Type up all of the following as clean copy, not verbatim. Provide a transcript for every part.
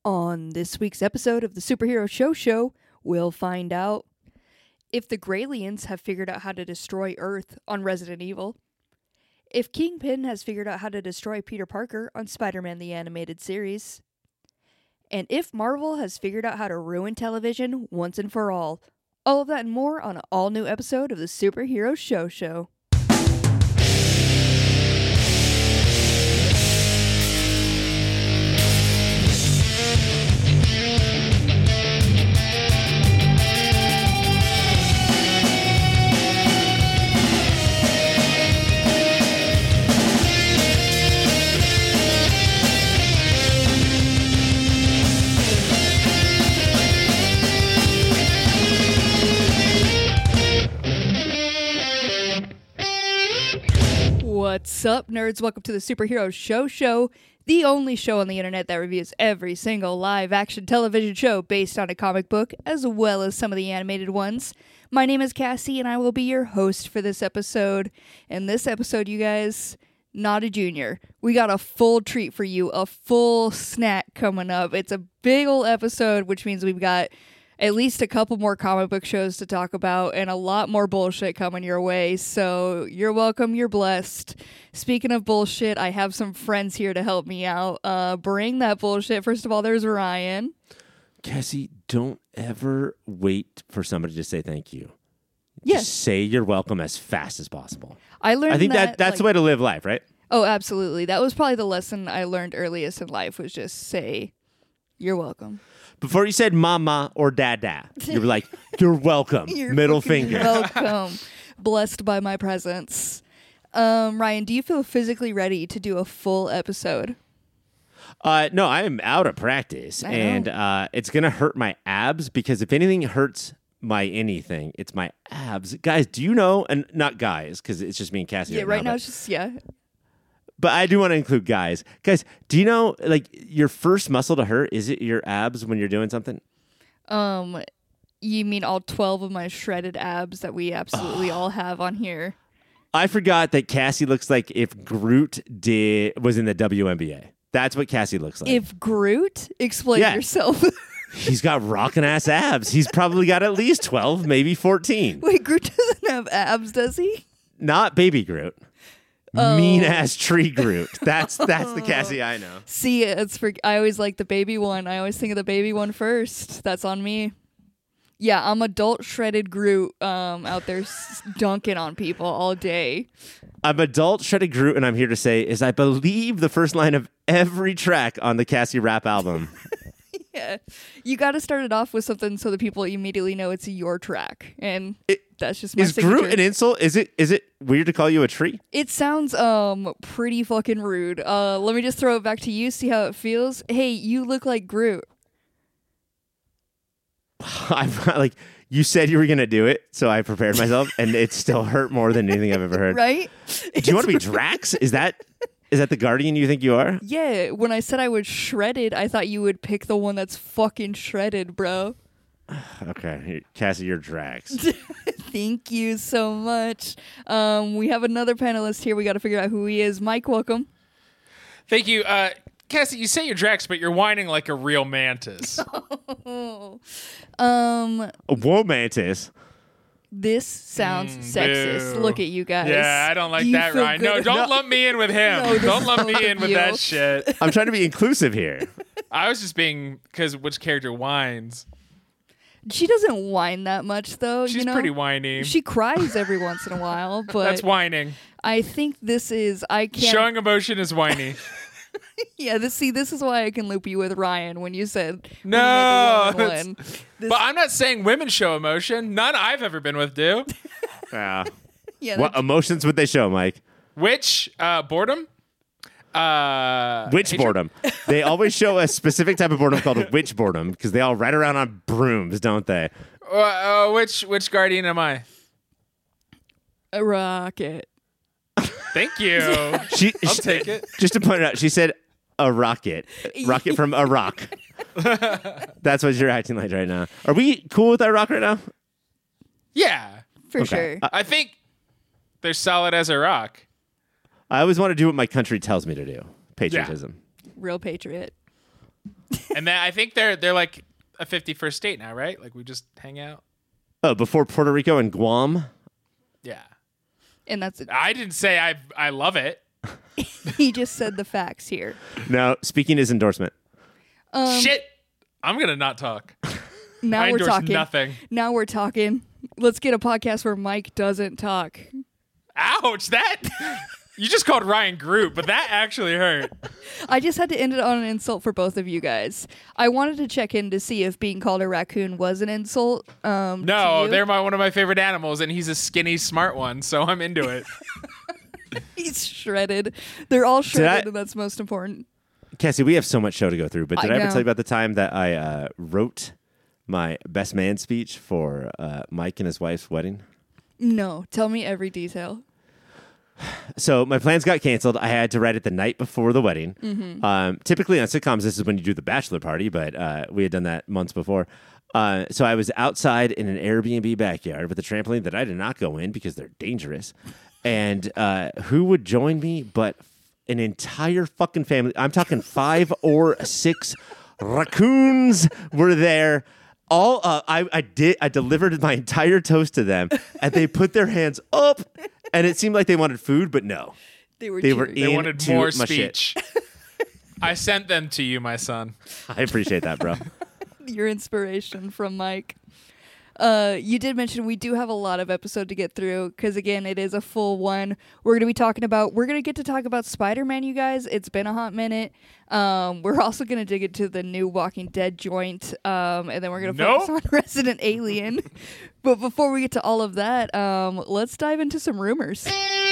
On this week's episode of the Superhero Show, we'll find out if the Graylians have figured out how to destroy Earth on Resident Evil, if Kingpin has figured out how to destroy Peter Parker on Spider-Man the Animated Series, and if Marvel has figured out how to ruin television once and for all. All of that and more on an all-new episode of the Superhero Show. What's up, nerds? Welcome to the Superhero Show, the only show on the internet that reviews every single live-action television show based on a comic book, as well as some of the animated ones. My name is Cassie, and I will be your host for this episode. And this episode, you guys, not a junior. We got a full treat for you, a full snack coming up. It's a big ol' episode, which means we've got at least a couple more comic book shows to talk about and a lot more bullshit coming your way. So you're welcome. You're blessed. Speaking of bullshit, I have some friends here to help me out. Bring that bullshit. First of all, there's Ryan. Cassie, don't ever wait for somebody to say thank you. Yes. Just say you're welcome as fast as possible. I think that's the way to live life, right? Oh, absolutely. That was probably the lesson I learned earliest in life, was just say you're welcome. Before you said mama or dada, you were like, you're welcome. You're Middle finger. Welcome. Blessed by my presence. Ryan, do you feel physically ready to do a full episode? No, I am out of practice. And it's going to hurt my abs because if anything hurts my anything, it's my abs. Guys, do you know, and not guys, because it's just me and Cassie. Yeah, right now it's just, yeah. But I do want to include guys. Guys, do you know, like, your first muscle to hurt, is it your abs when you're doing something? You mean all 12 of my shredded abs that we absolutely all have on here? I forgot that Cassie looks like if Groot was in the WNBA. That's what Cassie looks like. If Groot? Explain yourself. He's got rockin' ass abs. He's probably got at least 12, maybe 14. Wait, Groot doesn't have abs, does he? Not baby Groot. Mean ass tree Groot. That's the Cassie I know. See, I always like the baby one. I always think of the baby one first. That's on me. Yeah, I'm adult shredded Groot out there dunking on people all day. I'm adult shredded Groot, and I'm here to say is I believe the first line of every track on the Cassie rap album. Yeah, you got to start it off with something so that people immediately know it's your track, and that's just my signature. Is Groot an insult? Is it weird to call you a tree? It sounds pretty fucking rude. Let me just throw it back to you, see how it feels. Hey, you look like Groot. I'm like, you said you were gonna do it, so I prepared myself, and it still hurt more than anything I've ever heard. Right? Do you want to be Drax? Is that the Guardian you think you are? Yeah, when I said I was shredded, I thought you would pick the one that's fucking shredded, bro. Okay, Cassie, you're Drax. Thank you so much. We have another panelist here. We got to figure out who he is. Mike, welcome. Thank you. Cassie, you say you're Drax, but you're whining like a real mantis. A womantis. This sounds sexist. Boo. Look at you guys. Yeah, I don't like Do that, Ryan. No, don't lump me in with him. No, don't lump me in with you. that shit. I'm trying to be inclusive here. I was just being, because which character whines? She doesn't whine that much, though. She's pretty whiny. She cries every once in a while, but That's whining. I think this is, I can't. Showing emotion is whiny. Yeah, this is why I can loop you with Ryan when you said No, when you made the woman one. But I'm not saying women show emotion. None I've ever been with do. Yeah. Yeah, What emotions would they show, Mike? Which boredom? Witch boredom. They always show a specific type of boredom called a witch boredom because they all ride around on brooms, don't they? Which guardian am I? a rocket. Thank you. I'll take it. Just to point it out, she said a rocket. Rocket from Iraq. That's what you're acting like right now. Are we cool with Iraq right now? Yeah. For sure. I think they're solid as a rock. I always want to do what my country tells me to do. Patriotism. Real patriot. And then I think they're like a 51st state now, right? Like we just hang out. Oh, before Puerto Rico and Guam? Yeah. And that's it. I didn't say I love it. He just said the facts here. No, speaking his endorsement. Shit. I'm going to not talk. Now I we're endorse talking. nothing. Now we're talking. Let's get a podcast where Mike doesn't talk. Ouch. That you just called Ryan Groot, but that actually hurt. I just had to end it on an insult for both of you guys. I wanted to check in to see if being called a raccoon was an insult. No, to you. they're one of my favorite animals, and he's a skinny, smart one, so I'm into it. He's shredded. They're all shredded, and that's most important. Cassie, we have so much show to go through, but did I ever know. tell you about the time that I wrote my best man speech for Mike and his wife's wedding? No, tell me every detail. So my plans got canceled. I had to write it the night before the wedding. Typically on sitcoms, this is when you do the bachelor party, but we had done that months before. So I was outside in an Airbnb backyard with a trampoline that I did not go in because they're dangerous. And who would join me but an entire fucking family? I'm talking 5 or 6 raccoons were there. All I delivered my entire toast to them, and they put their hands up, and it seemed like they wanted food, but no, They were they were cheering. They wanted into more my shit. speech. I sent them to you, my son. I appreciate that, bro. Your inspiration from Mike. You did mention we do have a lot of episode to get through because, again, it is a full one. We're going to get to talk about Spider-Man, you guys. It's been a hot minute. We're also going to dig into the new Walking Dead joint, and then we're going to focus on Resident Alien. But before we get to all of that, let's dive into some rumors.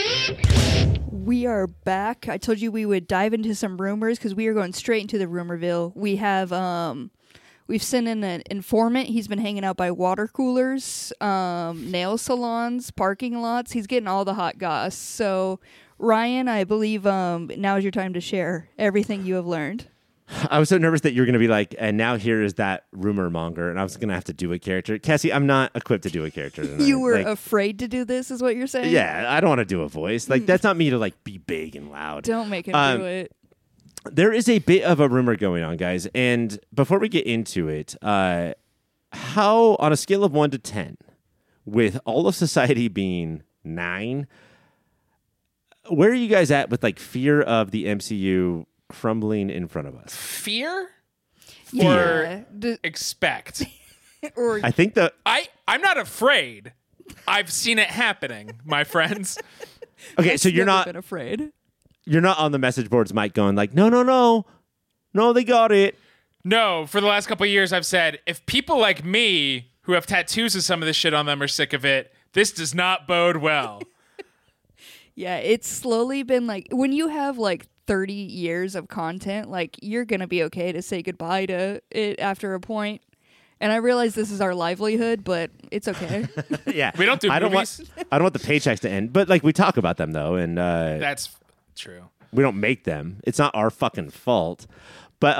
We are back. I told you we would dive into some rumors because we are going straight into the Rumorville. We have... We've sent in an informant. He's been hanging out by water coolers, nail salons, parking lots. He's getting all the hot goss. So, Ryan, I believe now is your time to share everything you have learned. I was so nervous that you were going to be like, and now here is that rumor monger, and I was going to have to do a character. Cassie, I'm not equipped to do a character tonight. You were afraid to do this, is what you're saying? Yeah, I don't want to do a voice. Like, that's not me to, like, be big and loud. Don't make him do it. There is a bit of a rumor going on, guys. And before we get into it, how, on a scale of 1 to 10, with all of society being 9, where are you guys at with, like, fear of the MCU crumbling in front of us? Fear? Yeah. Or expect? Or I think that... I'm not afraid. I've seen it happening, my friends. Okay, so you're never not... been afraid. You're not on the message boards, Mike, going like, no, they got it. No, for the last couple of years, I've said, if people like me who have tattoos of some of this shit on them are sick of it, this does not bode well. Yeah, it's slowly been like, when you have like 30 years of content, like you're going to be okay to say goodbye to it after a point. And I realize this is our livelihood, but it's okay. Yeah. We don't do I don't movies. want the paychecks to end, but like we talk about them though, and That's true. we don't make them. It's not our fucking fault. But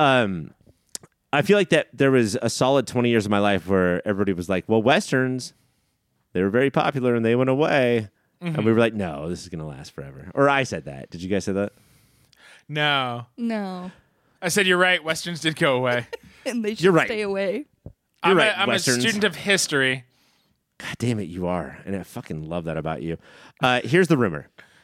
I feel like that there was a solid 20 years of my life where everybody was like, well, Westerns, they were very popular and they went away. Mm-hmm. And we were like, no, this is going to last forever. Or I said that. Did you guys say that? No. No. I said, you're right. Westerns did go away. And they should You're right. stay away. You're right, I'm a Westerns. student of history. God damn it, you are. And I fucking love that about you. Here's the rumor.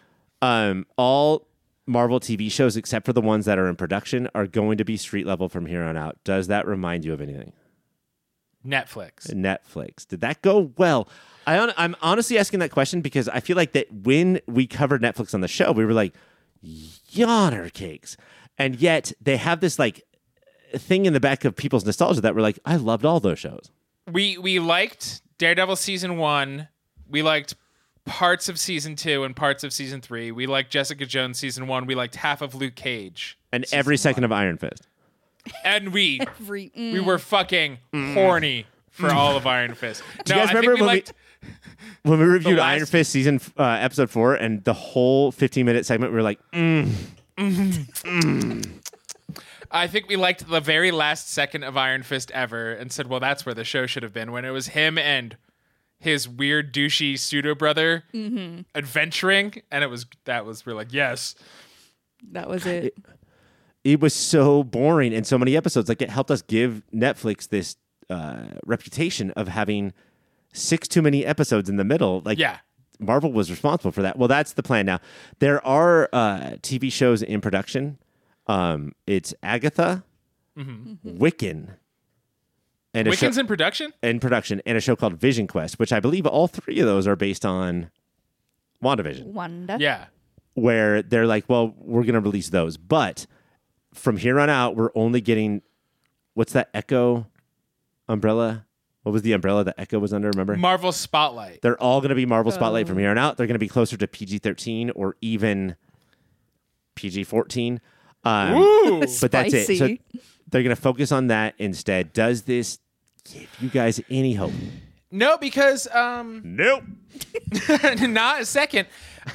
All Marvel TV shows, except for the ones that are in production, are going to be street level from here on out. Does that remind you of anything? Netflix. Netflix. Did that go well? I'm honestly asking that question because I feel like that when we covered Netflix on the show, we were like, yonner cakes. And yet they have this like thing in the back of people's nostalgia that we're like, I loved all those shows. We liked Daredevil season 1. We liked parts of season 2 and parts of season 3. We liked Jessica Jones season 1. We liked half of Luke Cage. And every second of Iron Fist. And we We were fucking horny for all of Iron Fist. Do you guys remember when we reviewed last- Iron Fist season episode 4 and the whole 15-minute segment, we were like, I think we liked the very last second of Iron Fist ever and said, well, that's where the show should have been, when it was him and his weird douchey pseudo brother adventuring, and we're like, yes. That was it. it was so boring and so many episodes. Like, it helped us give Netflix this reputation of having 6 too many episodes in the middle. Like, Yeah. Marvel was responsible for that. Well, that's the plan now. There are TV shows in production. It's Agatha, Wiccan, and Wiccan's in production? and a show called Vision Quest, which I believe all 3 of those are based on WandaVision, Wanda. Yeah. where they're like, well, we're going to release those. But from here on out, we're only getting, what's that Echo umbrella? What was the umbrella that Echo was under, remember? Marvel Spotlight. They're all going to be Marvel Spotlight from here on out. They're going to be closer to PG-13 or even PG-14. Ooh. But that's it. So Spicy. they're going to focus on that instead. Does this give you guys any hope? No, because Nope. not a second.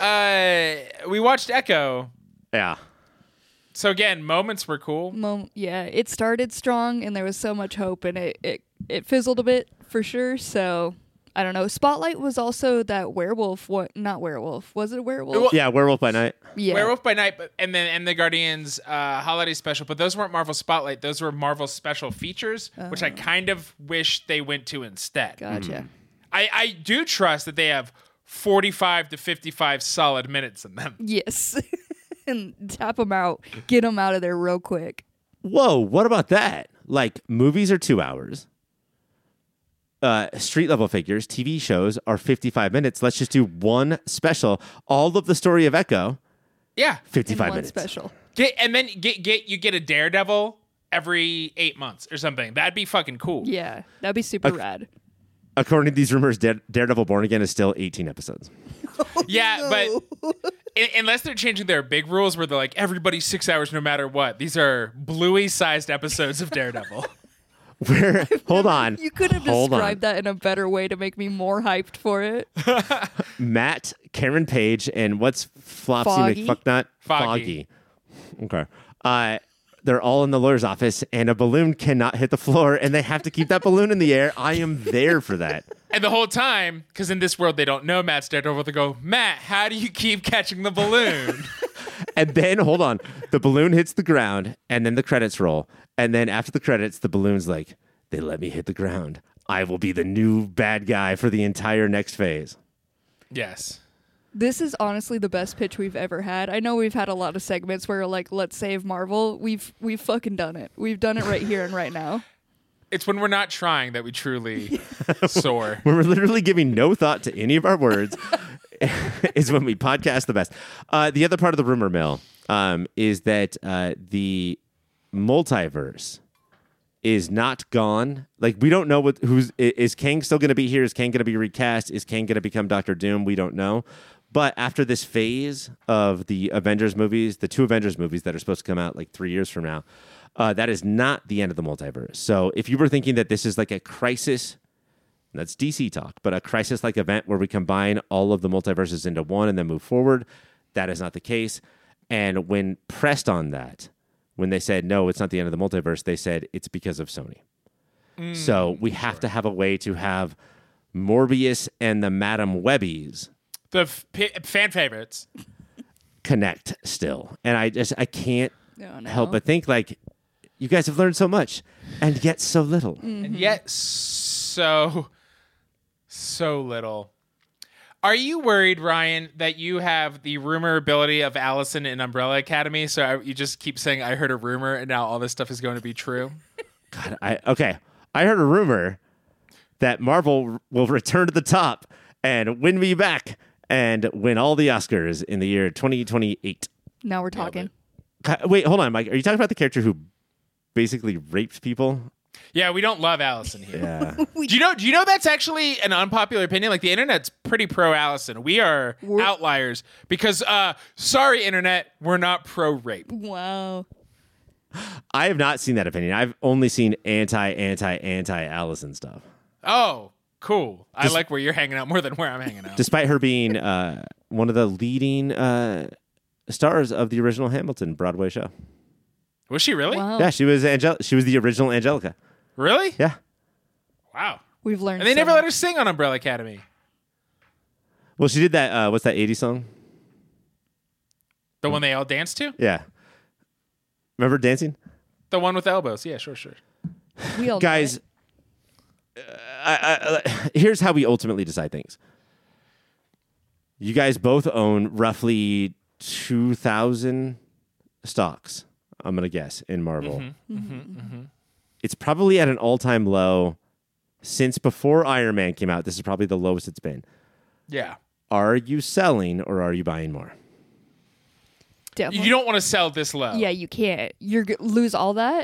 We watched Echo. Yeah. So again, moments were cool. Yeah, it started strong and there was so much hope, and it fizzled a bit for sure. So I don't know. Spotlight was also that werewolf. What? Not werewolf. Was it a werewolf? Well, Yeah, Werewolf by Night. Yeah. Werewolf by Night, and the Guardians holiday special, but those weren't Marvel Spotlight. Those were Marvel special features, which I kind of wish they went to instead. Gotcha. I do trust that they have 45 to 55 solid minutes in them. Yes. And tap them out. Get them out of there real quick. Whoa, what about that? Like, movies are 2 hours. Street level figures, TV shows are 55 minutes. Let's just do one special. All of the story of Echo, Yeah, 55 One minutes. special. you get a Daredevil every 8 months or something. That'd be fucking cool. Yeah, that'd be super rad. According to these rumors, Daredevil Born Again is still 18 episodes. Yeah, but unless they're changing their big rules where they're like everybody's 6 hours no matter what. These are Bluey-sized episodes of Daredevil. Where, hold on. You could have Hold on. described that in a better way to make me more hyped for it. Matt, Karen Page, and what's Flopsy Foggy? McFucknut? Foggy. Okay. They're all in the lawyer's office, and a balloon cannot hit the floor, and they have to keep that balloon in the air. I am there for that. And the whole time, because in this world they don't know Matt's Daredevil, they go, Matt, how do you keep catching the balloon? And then, hold on, the balloon hits the ground, and then the credits roll. And then after the credits, the balloon's like, they let me hit the ground. I will be the new bad guy for the entire next phase. Yes. This is honestly the best pitch we've ever had. I know we've had a lot of segments where like, let's save Marvel. We've fucking done it. We've done it right here and right now. It's when we're not trying that we truly soar. When we're literally giving no thought to any of our words is when we podcast the best. The other part of the rumor mill is that the multiverse is not gone. Like, we don't know is Kang still going to be here? Is Kang going to be recast? Is Kang going to become Doctor Doom? We don't know. But after this phase of the Avengers movies, the 2 Avengers movies that are supposed to come out like 3 years from now, that is not the end of the multiverse. So if you were thinking that this is like a crisis, that's DC talk, but a crisis-like event where we combine all of the multiverses into one and then move forward, that is not the case. And when pressed on that, when they said, no, it's not the end of the multiverse, they said it's because of Sony. So we have to have a way to have Morbius and the Madam Webbies The fan favorites. connect still. And I can't Oh, no. help but think, like, you guys have learned so much and yet so little. And yet so little. Are you worried, Ryan, that you have the rumor ability of Allison in Umbrella Academy? So you just keep saying, I heard a rumor, and now all this stuff is going to be true? God, I heard a rumor that Marvel will return to the top and win me back and win all the Oscars in the year 2028. Now we're talking. Wait, hold on, Mike. Are you talking about the character who basically raped people? Yeah, we don't love Allison here. Yeah. Do you know that's actually an unpopular opinion? Like, the internet's pretty pro Allison. We are outliers because sorry internet, we're not pro rape. Wow. I have not seen that opinion. I've only seen anti Allison stuff. Oh, cool. I like where you're hanging out more than where I'm hanging out. Despite her being one of the leading stars of the original Hamilton Broadway show. Was she really? Wow. Yeah, she was the original Angelica. Really? Yeah. Wow. We've learned And they so never much. let her sing on Umbrella Academy. Well, she did that. What's that 80s song? The one they all danced to? Yeah. Remember dancing? The one with elbows. Yeah, sure. We all know Guys, it. here's how we ultimately decide things. You guys both own roughly 2,000 stocks, I'm going to guess, in Marvel. It's probably at an all-time low since before Iron Man came out. This is probably the lowest it's been. Yeah. Are you selling or are you buying more? Definitely. You don't want to sell this low. Yeah, you can't. You're lose all that.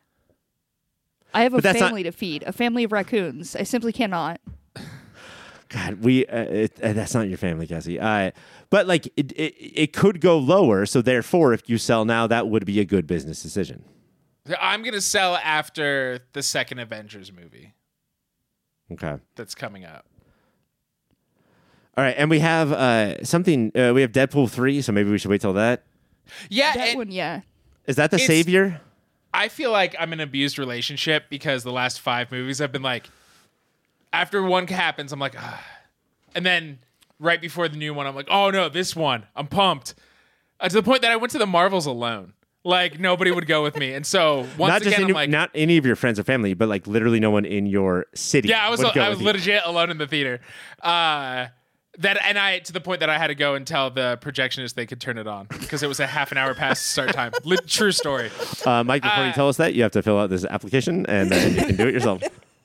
I have a But that's family to feed, a family of raccoons. I simply cannot. God, that's not your family, Cassie. But like it could go lower. So therefore, if you sell now, that would be a good business decision. I'm going to sell after the second Avengers movie Okay. that's coming up. All right, and we have something. We have Deadpool 3, so maybe we should wait till that. Yeah, That and one, yeah. Is that the savior? I feel like I'm in an abused relationship because the last 5 movies I've been like, after one happens, I'm like, ah. And then right before the new one, I'm like, oh no, this one, I'm pumped. To the point that I went to the Marvels alone. Like nobody would go with me, and so once again, I'm like, not any of your friends or family, but like literally no one in your city. yeah, I was would go with you. legit alone in the theater. To the point that I had to go and tell the projectionist they could turn it on because it was a half an hour past start time. True story. Mike, before you tell us that, you have to fill out this application, and then you can do it yourself.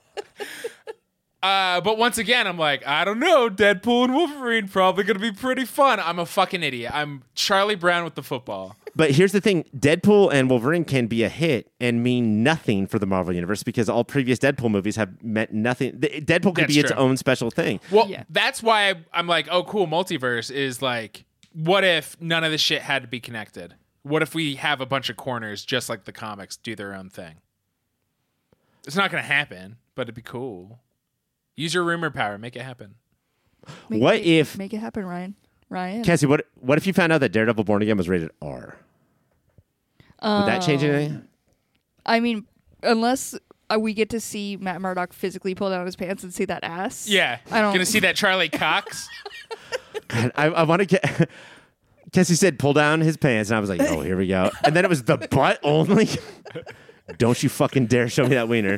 But once again, I'm like, I don't know, Deadpool and Wolverine probably gonna be pretty fun. I'm a fucking idiot. I'm Charlie Brown with the football. But here's the thing: Deadpool and Wolverine can be a hit and mean nothing for the Marvel universe because all previous Deadpool movies have meant nothing. Deadpool could That's be its true. own special thing. Well, Yeah. that's why I'm like, oh, cool. Multiverse is like, what if none of this shit had to be connected? What if we have a bunch of corners just like the comics do their own thing? It's not going to happen, but it'd be cool. Use your rumor power. Make it happen. What if- Make it happen, Ryan? Ryan. Cassie, what if you found out that Daredevil Born Again was rated R? Would that change anything? I mean, unless we get to see Matt Murdock physically pull down his pants and see that ass. Yeah. I don't. Gonna see that Charlie Cox. God, I want to get. Cassie said, "Pull down his pants," and I was like, "Oh, here we go." And then it was the butt only. Don't you fucking dare show me that wiener.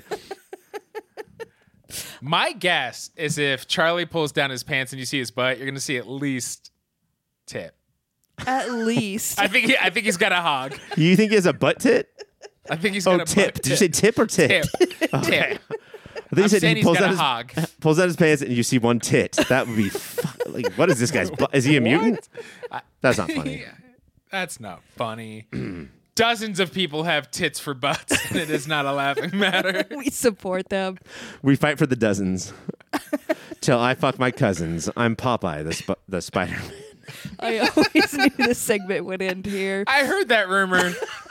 My guess is if Charlie pulls down his pants and you see his butt, you're gonna see at least tip. At least. I think he's got a hog. You think he has a butt tit? I think he's got Oh, a tip. butt Did you say tip or tit? tip? Tip. I think I'm you said saying he he's pulls got out a his hog. pulls out his pants and you see one tit. That would be like, what is this guy's butt? Is he a mutant? That's not funny. That's not funny. Dozens of people have tits for butts, and it is not a laughing matter. We support them. We fight for the dozens. Till I fuck my cousins. I'm Popeye, the Spider-Man. I always knew this segment would end here. I heard that rumor.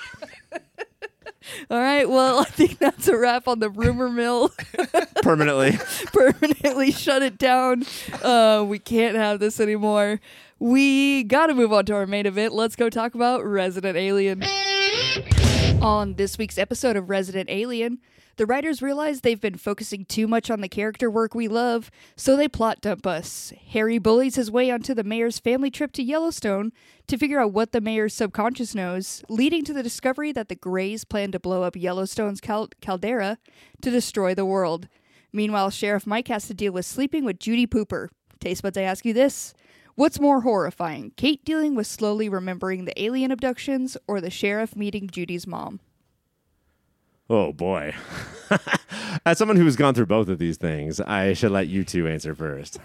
All right, well, I think that's a wrap on the rumor mill. Permanently. Permanently shut it down. We can't have this anymore. We got to move on to our main event. Let's go talk about Resident Alien. On this week's episode of Resident Alien, the writers realize they've been focusing too much on the character work we love, so they plot dump us. Harry bullies his way onto the mayor's family trip to Yellowstone to figure out what the mayor's subconscious knows, leading to the discovery that the Greys plan to blow up Yellowstone's caldera to destroy the world. Meanwhile, Sheriff Mike has to deal with sleeping with Judy Pooper. Taste buds, I ask you this. What's more horrifying, Kate dealing with slowly remembering the alien abductions or the sheriff meeting Judy's mom? Oh, boy. As someone who's gone through both of these things, I should let you two answer first.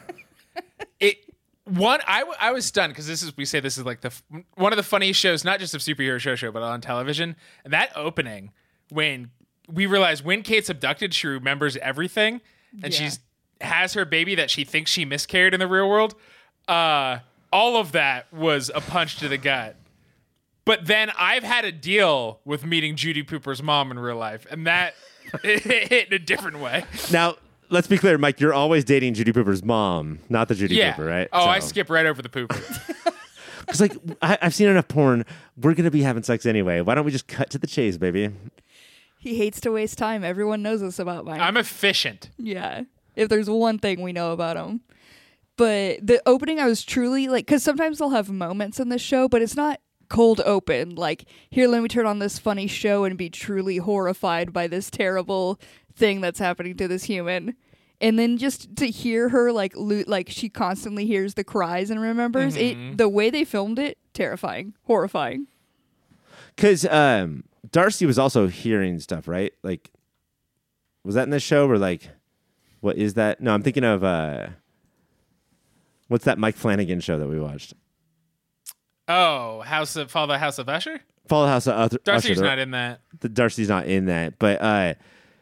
I was stunned because this is like one of the funniest shows, not just of superhero show, but on television. And that opening, when we realize when Kate's abducted, she remembers everything, and Yeah. she has her baby that she thinks she miscarried in the real world. All of that was a punch to the gut. But then I've had to deal with meeting Judy Pooper's mom in real life, and that it hit in a different way. Now, let's be clear, Mike, you're always dating Judy Pooper's mom, not the Judy Yeah. Pooper, right? Oh, I So- skip right over the Pooper. Because, like, I've seen enough porn. We're going to be having sex anyway. Why don't we just cut to the chase, baby? He hates to waste time. Everyone knows this about Mike. I'm efficient. Yeah. If there's one thing we know about him. But the opening, I was truly like, because sometimes they'll have moments in this show, but it's not cold open. Like, here, let me turn on this funny show and be truly horrified by this terrible thing that's happening to this human. And then just to hear her like she constantly hears the cries and remembers it. The way they filmed it, terrifying, horrifying. Because Darcy was also hearing stuff, right? Like, was that in the show? Or like, what is that? No, I'm thinking of what's that Mike Flanagan show that we watched? Oh, Follow the House of Usher? Follow the House of Usher. Darcy's not in that. Darcy's not in that, but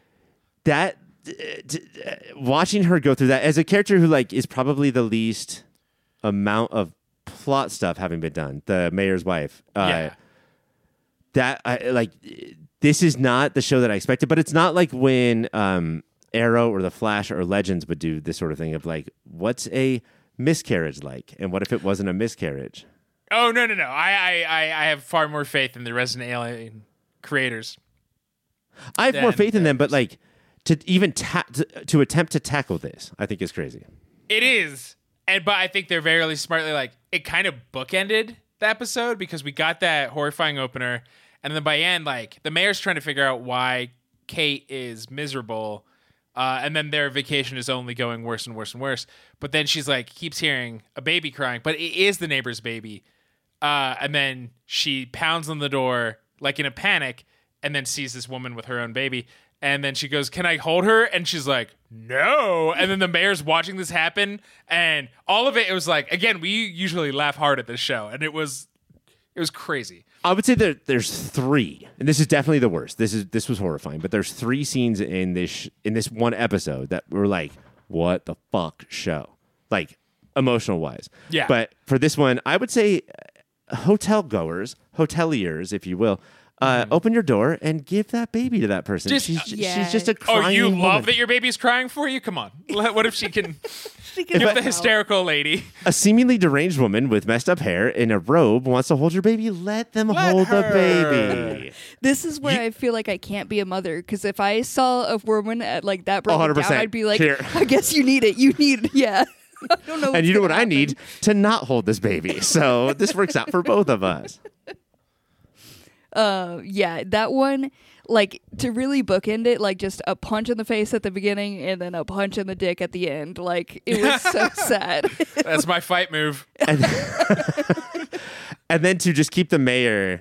watching her go through that as a character who like is probably the least amount of plot stuff having been done, the mayor's wife. This is not the show that I expected, but it's not like when Arrow or The Flash or Legends would do this sort of thing of like, what's a miscarriage like, and what if it wasn't a miscarriage? Oh no! I have far more faith in the Resident Alien creators. I have more faith in them, but like to even to attempt to tackle this, I think is crazy. It is, but I think they're very smartly like it kind of bookended the episode because we got that horrifying opener, and then by the end, like the mayor's trying to figure out why Kate is miserable, and then their vacation is only going worse and worse and worse. But then she's like keeps hearing a baby crying, but it is the neighbor's baby. And then she pounds on the door like in a panic and then sees this woman with her own baby. And then she goes, "Can I hold her?" And she's like, "No." And then the mayor's watching this happen. And all of it was like, again, we usually laugh hard at this show. And it was crazy. I would say that there's three, and this is definitely the worst. This was horrifying, but there's three scenes in this one episode that were like, what the fuck show? Like, emotional wise. Yeah. But for this one, I would say hoteliers, if you will, open your door and give that baby to that person. She's just a crying Oh, you woman. love that your baby's crying for you? Come on. What if she can give the hysterical lady? A seemingly deranged woman with messed up hair in a robe wants to hold your baby. Let them hold the baby. This is where I feel like I can't be a mother, because if I saw a woman at like that broken 100%. down, I'd be like, Here. I guess you need it. Yeah. I don't know. And you know what I need? To not hold this baby. So this works out for both of us. Yeah, that one, like, to really bookend it, like, just a punch in the face at the beginning and then a punch in the dick at the end. Like, it was so sad. That's my fight move. And then to just keep the mayor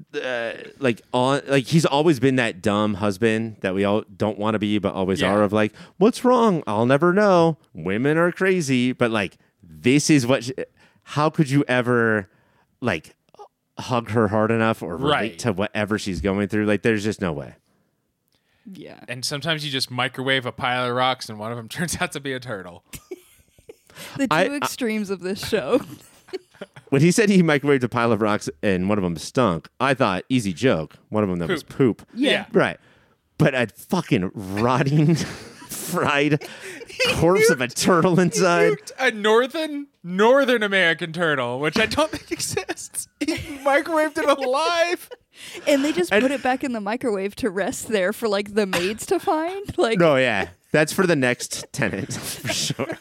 he's always been that dumb husband that we all don't want to be but always are, of like, what's wrong? I'll never know. Women are crazy. But like, this is how could you ever like hug her hard enough or relate to whatever she's going through? Like, there's just no way. Yeah. And sometimes you just microwave a pile of rocks and one of them turns out to be a turtle. The two extremes of this show. When he said he microwaved a pile of rocks and one of them stunk, I thought, easy joke. One of them that was poop. Yeah. Right. But a fucking rotting, fried corpse of a turtle inside. A northern American turtle, which I don't think exists. He microwaved it alive. And they just put it back in the microwave to rest there for like the maids to find. Like, No, yeah. That's for the next tenant, for sure.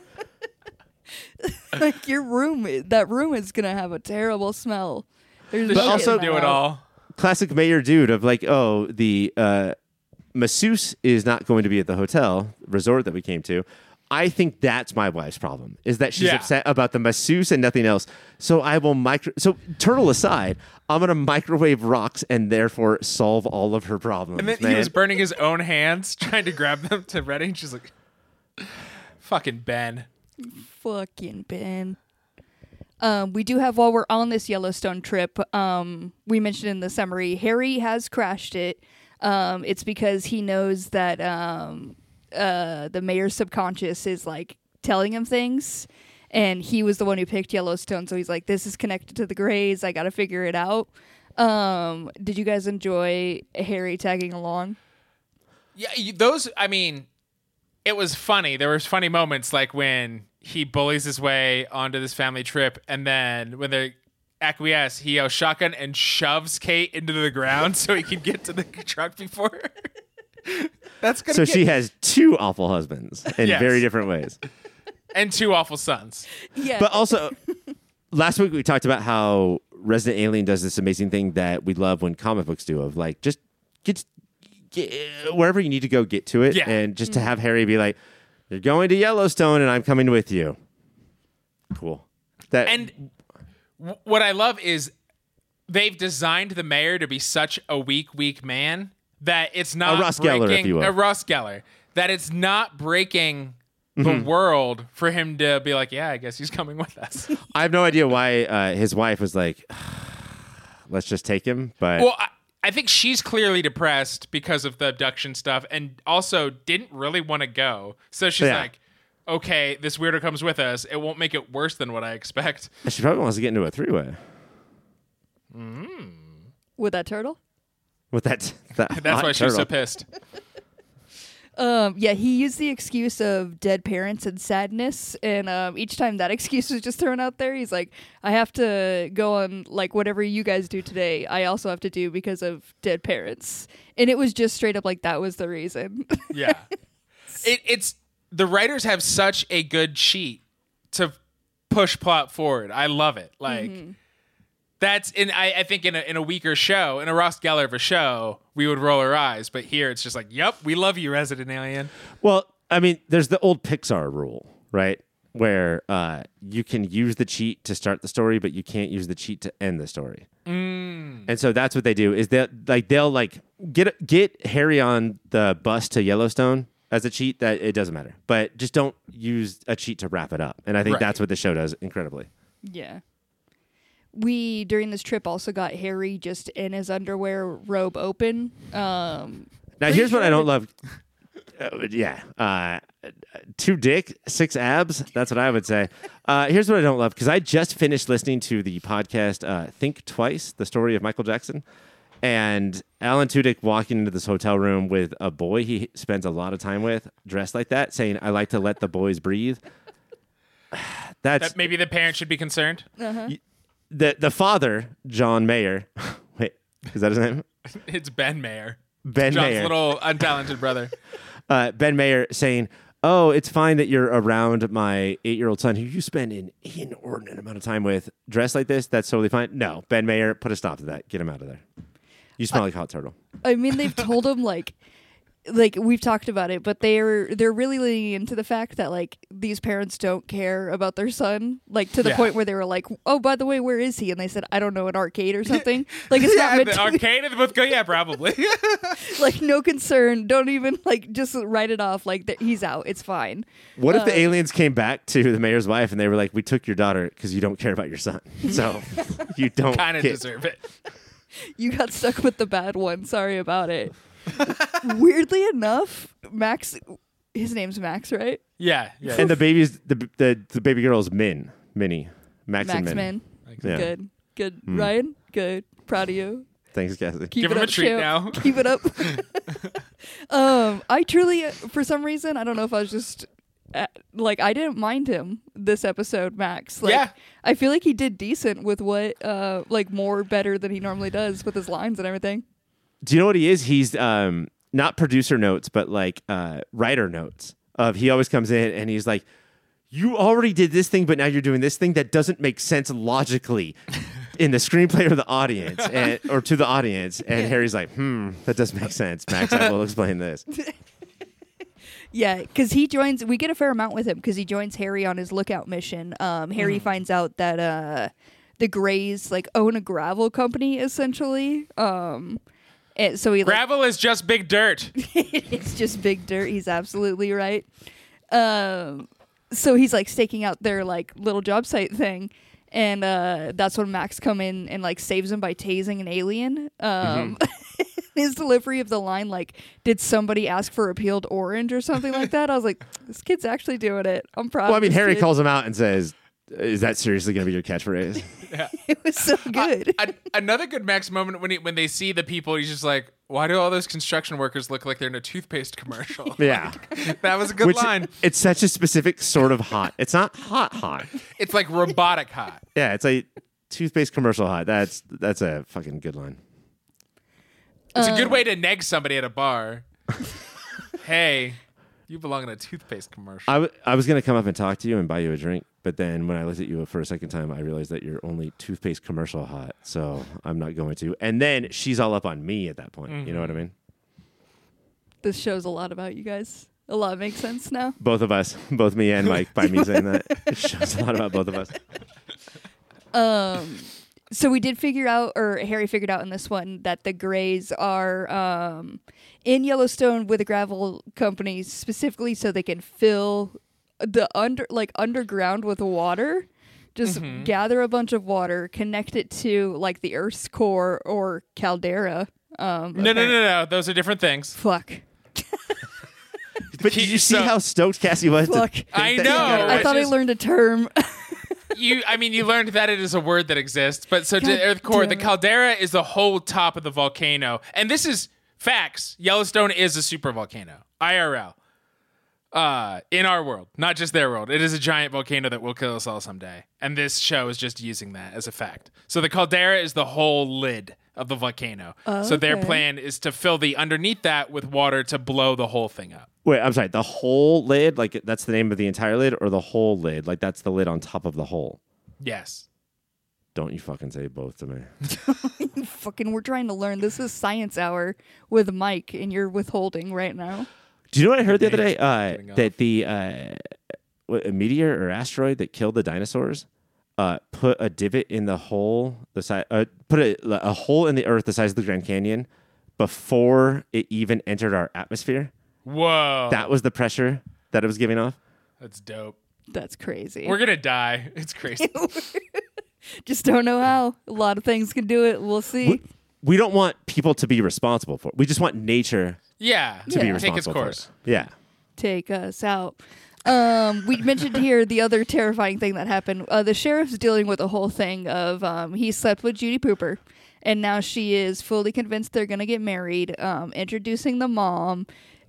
like that room is gonna have a terrible smell. There's The shit show also can do it all. Classic mayor dude of like, oh, the masseuse is not going to be at the hotel resort that we came to. I think that's my wife's problem, is that she's upset about the masseuse and nothing else. So I will So turtle aside, I'm going to microwave rocks and therefore solve all of her problems. And then he was burning his own hands trying to grab them to Redding. She's like, fucking Ben. Fucking Ben. We do have, while we're on this Yellowstone trip, we mentioned in the summary, Harry has crashed it. It's because he knows that the mayor's subconscious is like telling him things, and he was the one who picked Yellowstone, so he's like, this is connected to the Greys, I gotta figure it out. Did you guys enjoy Harry tagging along? Yeah, it was funny. There was funny moments like when he bullies his way onto this family trip, and then when they acquiesce, he yells shotgun and shoves Kate into the ground so he can get to the truck before her. So she has two awful husbands in very different ways. And two awful sons. Yeah. But also, last week we talked about how Resident Alien does this amazing thing that we love when comic books do, of like just get wherever you need to go, get to it, and just to have Harry be like, "You're going to Yellowstone, and I'm coming with you." Cool. What I love is they've designed the mayor to be such a weak man that it's not a Ross Geller, if you will. A Ross Geller, that it's not breaking the world for him to be like, yeah, I guess he's coming with us. I have no idea why his wife was like, let's just take him. But well, I think she's clearly depressed because of the abduction stuff, and also didn't really want to go. So she's like, okay, this weirdo comes with us. It won't make it worse than what I expect. She probably wants to get into a three-way. With that turtle? With that That's why she's so pissed. Yeah, he used the excuse of dead parents and sadness, and each time that excuse was just thrown out there, he's like, I have to go on, like, whatever you guys do today, I also have to do because of dead parents. And it was just straight up like that was the reason. Yeah. It's the writers have such a good cheat to push plot forward. I love it. Like, that's I think in a weaker show, in a Ross Geller of a show, we would roll our eyes. But here it's just like, yep, we love you, Resident Alien. Well, I mean, there's the old Pixar rule, right? Where you can use the cheat to start the story, but you can't use the cheat to end the story. And so that's what they do, is they'll get Harry on the bus to Yellowstone as a cheat, that it doesn't matter. But just don't use a cheat to wrap it up. And I think that's what the show does incredibly. Yeah. We, during this trip, also got Harry just in his underwear, robe open. Now, here's what I don't love. 2 dick, 6 abs. That's what I would say. Here's what I don't love, because I just finished listening to the podcast Think Twice, the story of Michael Jackson. And Alan Tudyk walking into this hotel room with a boy he spends a lot of time with, dressed like that, saying, I like to let the boys breathe. That maybe the parents should be concerned. The father, John Mayer. Wait, is that his name? It's Ben Mayer. Ben John's Mayer. little untalented brother. Ben Mayer saying, oh, it's fine that you're around my 8-year-old son who you spend an inordinate amount of time with, dressed like this. That's totally fine. No, Ben Mayer, put a stop to that. Get him out of there. You smell like hot turtle. I mean, they've told him like we've talked about it, but they're really leaning into the fact that like these parents don't care about their son, like to the point where they were like, oh, by the way, where is he? And they said, I don't know, an arcade or something. Like it's not meant the to arcade, and they both go, yeah, probably. like no concern. Don't even like just write it off. Like he's out. It's fine. What if the aliens came back to the mayor's wife and they were like, we took your daughter because you don't care about your son, so you don't kind of deserve it. You got stuck with the bad one. Sorry about it. Weirdly enough, Max, his name's Max, right? Yeah. And the baby's the baby girl's Minnie. Max and Min. Min. Yeah. Good. Ryan, good. Proud of you. Thanks, Cassie. Keep Give it him up, a treat champ. now. Keep it up. I truly, for some reason, I don't know if I was just I didn't mind him this episode, Max. Like, yeah. I feel like he did decent with what, more better than he normally does with his lines and everything. Do you know what he is? He's not producer notes, but like writer notes. He always comes in and he's like, you already did this thing, but now you're doing this thing that doesn't make sense logically in the screenplay or the audience, or to the audience. And Harry's like, that does make sense, Max. I will explain this. Yeah, because we get a fair amount with him because he joins Harry on his lookout mission. Harry finds out that the Greys own a gravel company essentially. And so gravel is just big dirt. It's just big dirt. He's absolutely right. So he's staking out their little job site thing, and that's when Max come in and saves him by tasing an alien. His delivery of the line, did somebody ask for a peeled orange or something like that? I was like, this kid's actually doing it. I'm proud. Well, I mean, of this Harry kid. calls him out and says, is that seriously going to be your catchphrase? Yeah. It was so good. Another good Max moment when they see the people, he's just like, why do all those construction workers look like they're in a toothpaste commercial? Yeah. That was a good line. It's such a specific sort of hot. It's not hot. It's like robotic hot. Yeah, it's a toothpaste commercial hot. That's a fucking good line. It's a good way to neg somebody at a bar. Hey, you belong in a toothpaste commercial. I was going to come up and talk to you and buy you a drink, But then when I looked at you for a second time, I realized that you're only toothpaste commercial hot. So I'm not going to. And then she's all up on me at that point. You know what I mean? This shows a lot about you guys. A lot makes sense now. Both of us, both me and Mike, by me saying that, it shows a lot about both of us. So we did figure out, or Harry figured out in this one, that the Greys are in Yellowstone with a gravel company specifically so they can fill the underground with water. Just gather a bunch of water, connect it to like the Earth's core or caldera. No. Those are different things. Fuck. But did you see how stoked Cassie was? Fuck. I know. I thought I learned a term. You learned that it is a word that exists. But so God to Earth core, damn the it. caldera is the whole top of the volcano. And this is facts. Yellowstone is a super volcano. IRL. In our world, not just their world. It is a giant volcano that will kill us all someday. And this show is just using that as a fact. So the caldera is the whole lid of the volcano. So their Okay. plan is to fill the underneath that with water to blow the whole thing up. Wait, I'm sorry. The whole lid, like that's the name of the entire lid, or the whole lid, like that's the lid on top of the hole. Yes. Don't you fucking say both to me. Fucking, we're trying to learn. This is Science Hour with Mike, and you're withholding right now. Do you know what I heard the other day? Getting off. That the a meteor or asteroid that killed the dinosaurs put a divot in the hole, put a hole in the earth the size of the Grand Canyon before it even entered our atmosphere. Whoa. That was the pressure that it was giving off. That's dope. That's crazy. We're going to die. It's crazy. Just don't know how. A lot of things can do it. We'll see. We don't want people to be responsible for it. We just want nature Yeah. to be Yeah. responsible Take its for course. it. Yeah. Take us out. We mentioned here the other terrifying thing that happened. The sheriff's dealing with a whole thing of he slept with Judy Pooper, and now she is fully convinced they're gonna get married. Introducing the mom.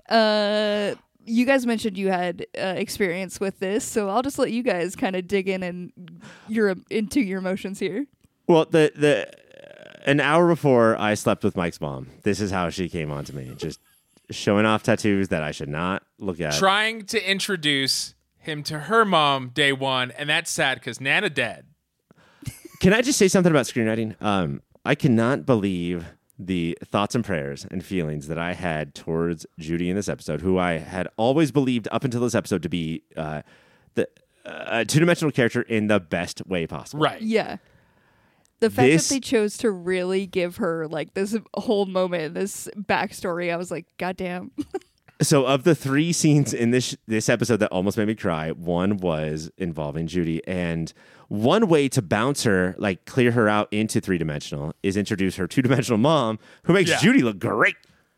You guys mentioned you had experience with this, so I'll just let you guys kind of dig in and into your emotions here. Well, the an hour before I slept with Mike's mom, this is how she came on to me, just showing off tattoos that I should not look at. Trying to introduce him to her mom day one, and that's sad because Nana dead. Can I just say something about screenwriting? I cannot believe the thoughts and prayers and feelings that I had towards Judy in this episode, who I had always believed up until this episode to be the two-dimensional character in the best way possible. Right. Yeah. The fact This- that they chose to really give her like this whole moment, this backstory, I was like, God damn. So of the 3 scenes in this episode that almost made me cry, one was involving Judy. And one way to bounce her, like clear her out into 3-dimensional, is introduce her 2-dimensional mom, who makes Yeah. Judy look great.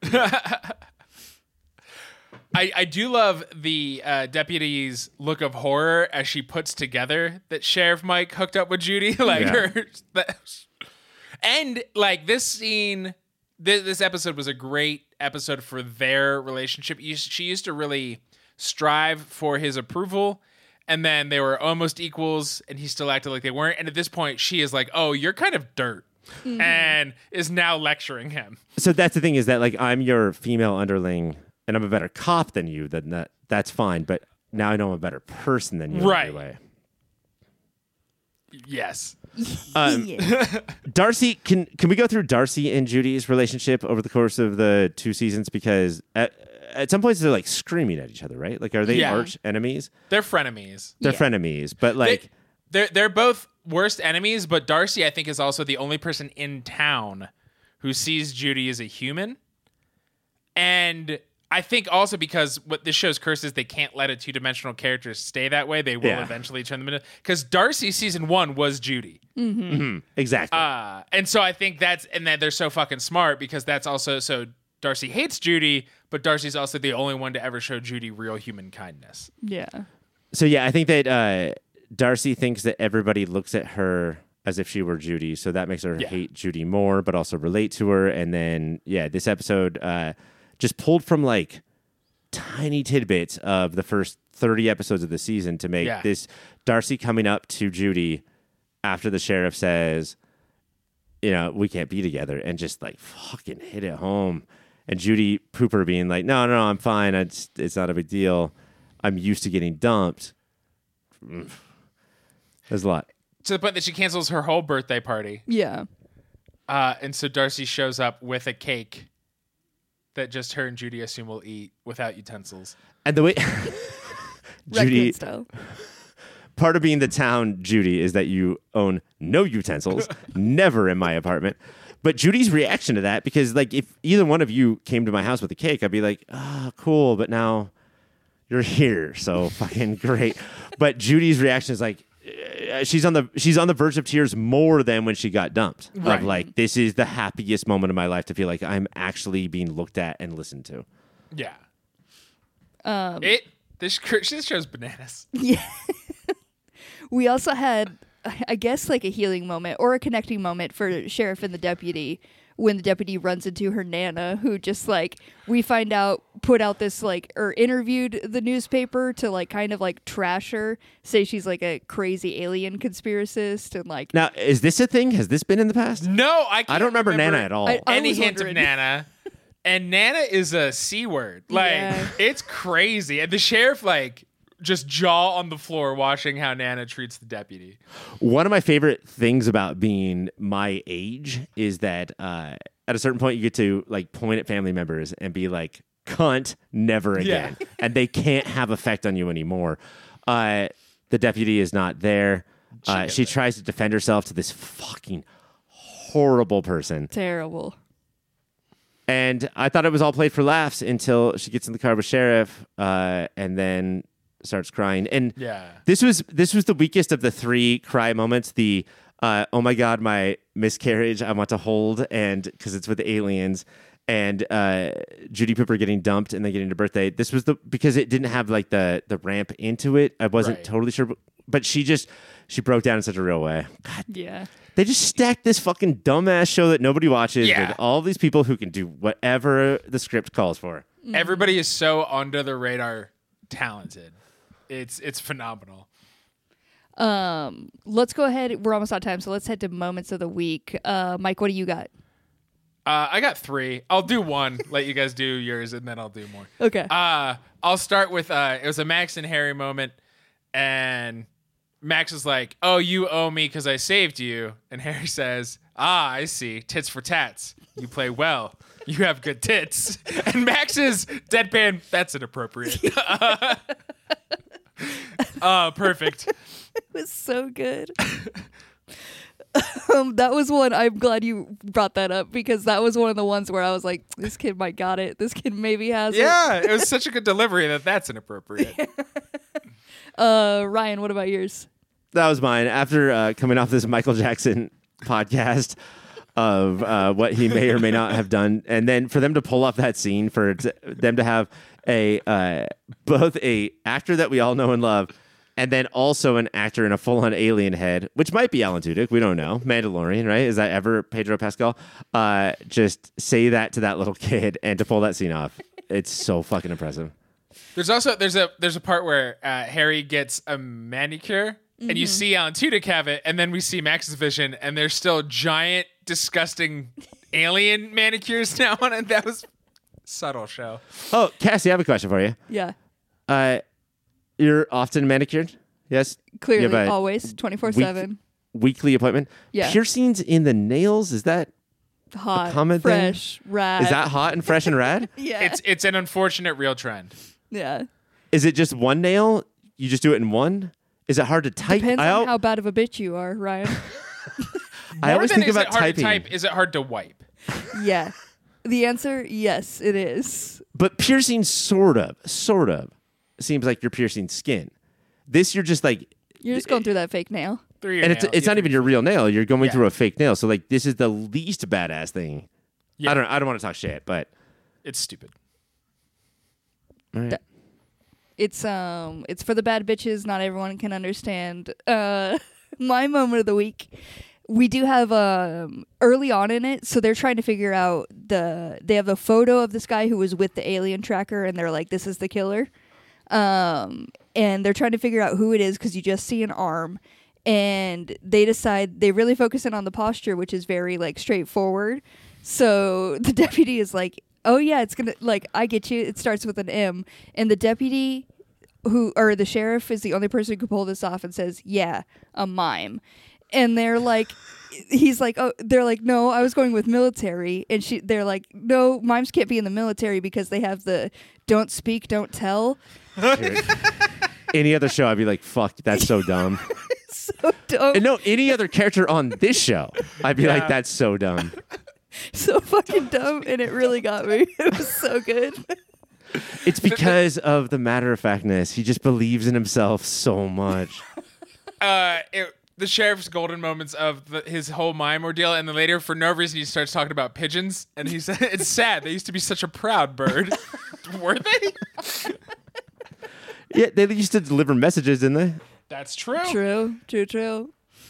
I do love the deputy's look of horror as she puts together that Sheriff Mike hooked up with Judy. Like Yeah. and like this scene, this episode was a great episode for their relationship. She used to really strive for his approval, and then they were almost equals, and he still acted like they weren't. And at this point, she is like, "Oh, you're kind of dirt," and is now lecturing him. So that's the thing, is that like I'm your female underling and I'm a better cop than you, then that's fine. But now I know I'm a better person than you in Right. every way. Yes. Yeah. Darcy, can we go through Darcy and Judy's relationship over the course of the 2 seasons? Because at some points they're like screaming at each other, right? Like, are they Yeah. arch enemies? They're frenemies. They're Yeah. frenemies, but like, They're both worst enemies, but Darcy, I think, is also the only person in town who sees Judy as a human. And I think also because what this show's curse is they can't let a 2-dimensional character stay that way. They will Yeah. eventually turn them into... Because Darcy season 1 was Judy. exactly. And so I think and that they're so fucking smart because that's also... So Darcy hates Judy, but Darcy's also the only one to ever show Judy real human kindness. Yeah. So yeah, I think that Darcy thinks that everybody looks at her as if she were Judy, so that makes her Yeah. hate Judy more, but also relate to her. And then yeah, this episode just pulled from like tiny tidbits of the first 30 episodes of the season to make Yeah. this Darcy coming up to Judy after the sheriff says, you know, we can't be together, and just like fucking hit it home. And Judy Pooper being like, no, I'm fine. It's not a big deal. I'm used to getting dumped. There's a lot. To the point that she cancels her whole birthday party. Yeah. And so Darcy shows up with a cake that just her and Judy assume will eat without utensils. And the way Judy, Raccoon style. part of being the town Judy is that you own no utensils, never in my apartment. But Judy's reaction to that, because like if either one of you came to my house with a cake, I'd be like, oh, cool, but now you're here, so fucking great. But Judy's reaction is like, she's on the verge of tears more than when she got dumped. Right. Of like, this is the happiest moment of my life to feel like I'm actually being looked at and listened to. Yeah. This show's bananas. Yeah. We also had, I guess, like a healing moment or a connecting moment for Sheriff and the deputy when the deputy runs into her Nana, who just like, we find out, put out this like, or interviewed the newspaper to like kind of like trash her, say she's like a crazy alien conspiracist and like. Now, is this a thing? Has this been in the past? No, I can't I don't remember Nana at all. I any was hint of wondering. Nana. And Nana is a C word. Like, Yeah. it's crazy. And the sheriff, like, just jaw on the floor watching how Nana treats the deputy. One of my favorite things about being my age is that at a certain point you get to like point at family members and be like, cunt, never again. Yeah. And they can't have effect on you anymore. The deputy is not there. She tries to defend herself to this fucking horrible person. Terrible. And I thought it was all played for laughs until she gets in the car with Sheriff and then starts crying. And Yeah. this was the weakest of the three cry moments. The oh my God, my miscarriage, I want to hold, and because it's with the aliens, and Judy Pooper getting dumped and then getting her birthday. This was because it didn't have like the ramp into it. I wasn't Right. totally sure, but she broke down in such a real way. God, Yeah. they just stacked this fucking dumbass show that nobody watches Yeah. with all these people who can do whatever the script calls for. Everybody is so under the radar talented. It's phenomenal. Let's go ahead. We're almost out of time, so let's head to moments of the week. Mike, what do you got? I got 3. I'll do one, let you guys do yours, and then I'll do more. Okay. I'll start with it was a Max and Harry moment, and Max is like, "Oh, you owe me because I saved you," and Harry says, "Ah, I see. Tits for tats. You play well. You have good tits." And Max is deadpan. That's inappropriate. Perfect. It was so good. That was one. I'm glad you brought that up because that was one of the ones where I was like, this kid might got it. This kid maybe has Yeah, it was such a good delivery that's inappropriate. it. Ryan, what about yours? That was mine. After coming off this Michael Jackson podcast of what he may or may not have done, and then for them to pull off that scene, for them to have both a actor that we all know and love, and then also an actor in a full-on alien head, which might be Alan Tudyk, we don't know. Mandalorian, right? Is that ever Pedro Pascal? Just say that to that little kid, and to pull that scene off, it's so fucking impressive. There's a part where Harry gets a manicure, and you see Alan Tudyk have it, and then we see Max's vision, and there's still giant, disgusting alien manicures now on it. That was subtle show. Oh, Cassie, I have a question for you. Yeah. You're often manicured? Yes? Clearly, You have a always, 24/7. weekly appointment? Yeah. Piercings in the nails, is that Hot, common thing? fresh, rad. is that hot and fresh and rad? Yeah. It's an unfortunate real trend. yeah. Is it just one nail? You just do it in one? Is it hard to type? Depends on how bad of a bitch you are, Ryan. I always More than think is about it hard typing. to type, is it hard to wipe? Yeah. The answer, yes, it is. But piercing sort of seems like you're piercing skin. This you're just like, You're just going through that fake nail. Through your and nail. it's not even your real nail. You're going Yeah. through a fake nail. So like this is the least badass thing. Yeah. I don't want to talk shit, but It's stupid. all right. It's for the bad bitches. Not everyone can understand. My moment of the week. We do have early on in it, so they're trying to figure out they have a photo of this guy who was with the alien tracker, and they're like, "This is the killer," and they're trying to figure out who it is because you just see an arm, and they decide they really focus in on the posture, which is very like straightforward. So the deputy is like, "Oh yeah, it's gonna like I get you." It starts with an M, and the deputy the sheriff is the only person who could pull this off and says, yeah, a mime. And they're like, he's like, oh, they're like, no, I was going with military. And they're like, no, mimes can't be in the military because they have the don't speak, don't tell. Any other show, I'd be like, fuck, that's so dumb. So dumb. And no, any other character on this show, I'd be like, that's so dumb. So fucking dumb. And it really got me. It was so good. It's because of the matter-of-factness. He just believes in himself so much. The sheriff's golden moments of his whole mime ordeal, and then later, for no reason, he starts talking about pigeons, and he said, it's sad. They used to be such a proud bird. Were they? Yeah, they used to deliver messages, didn't they? That's true. True.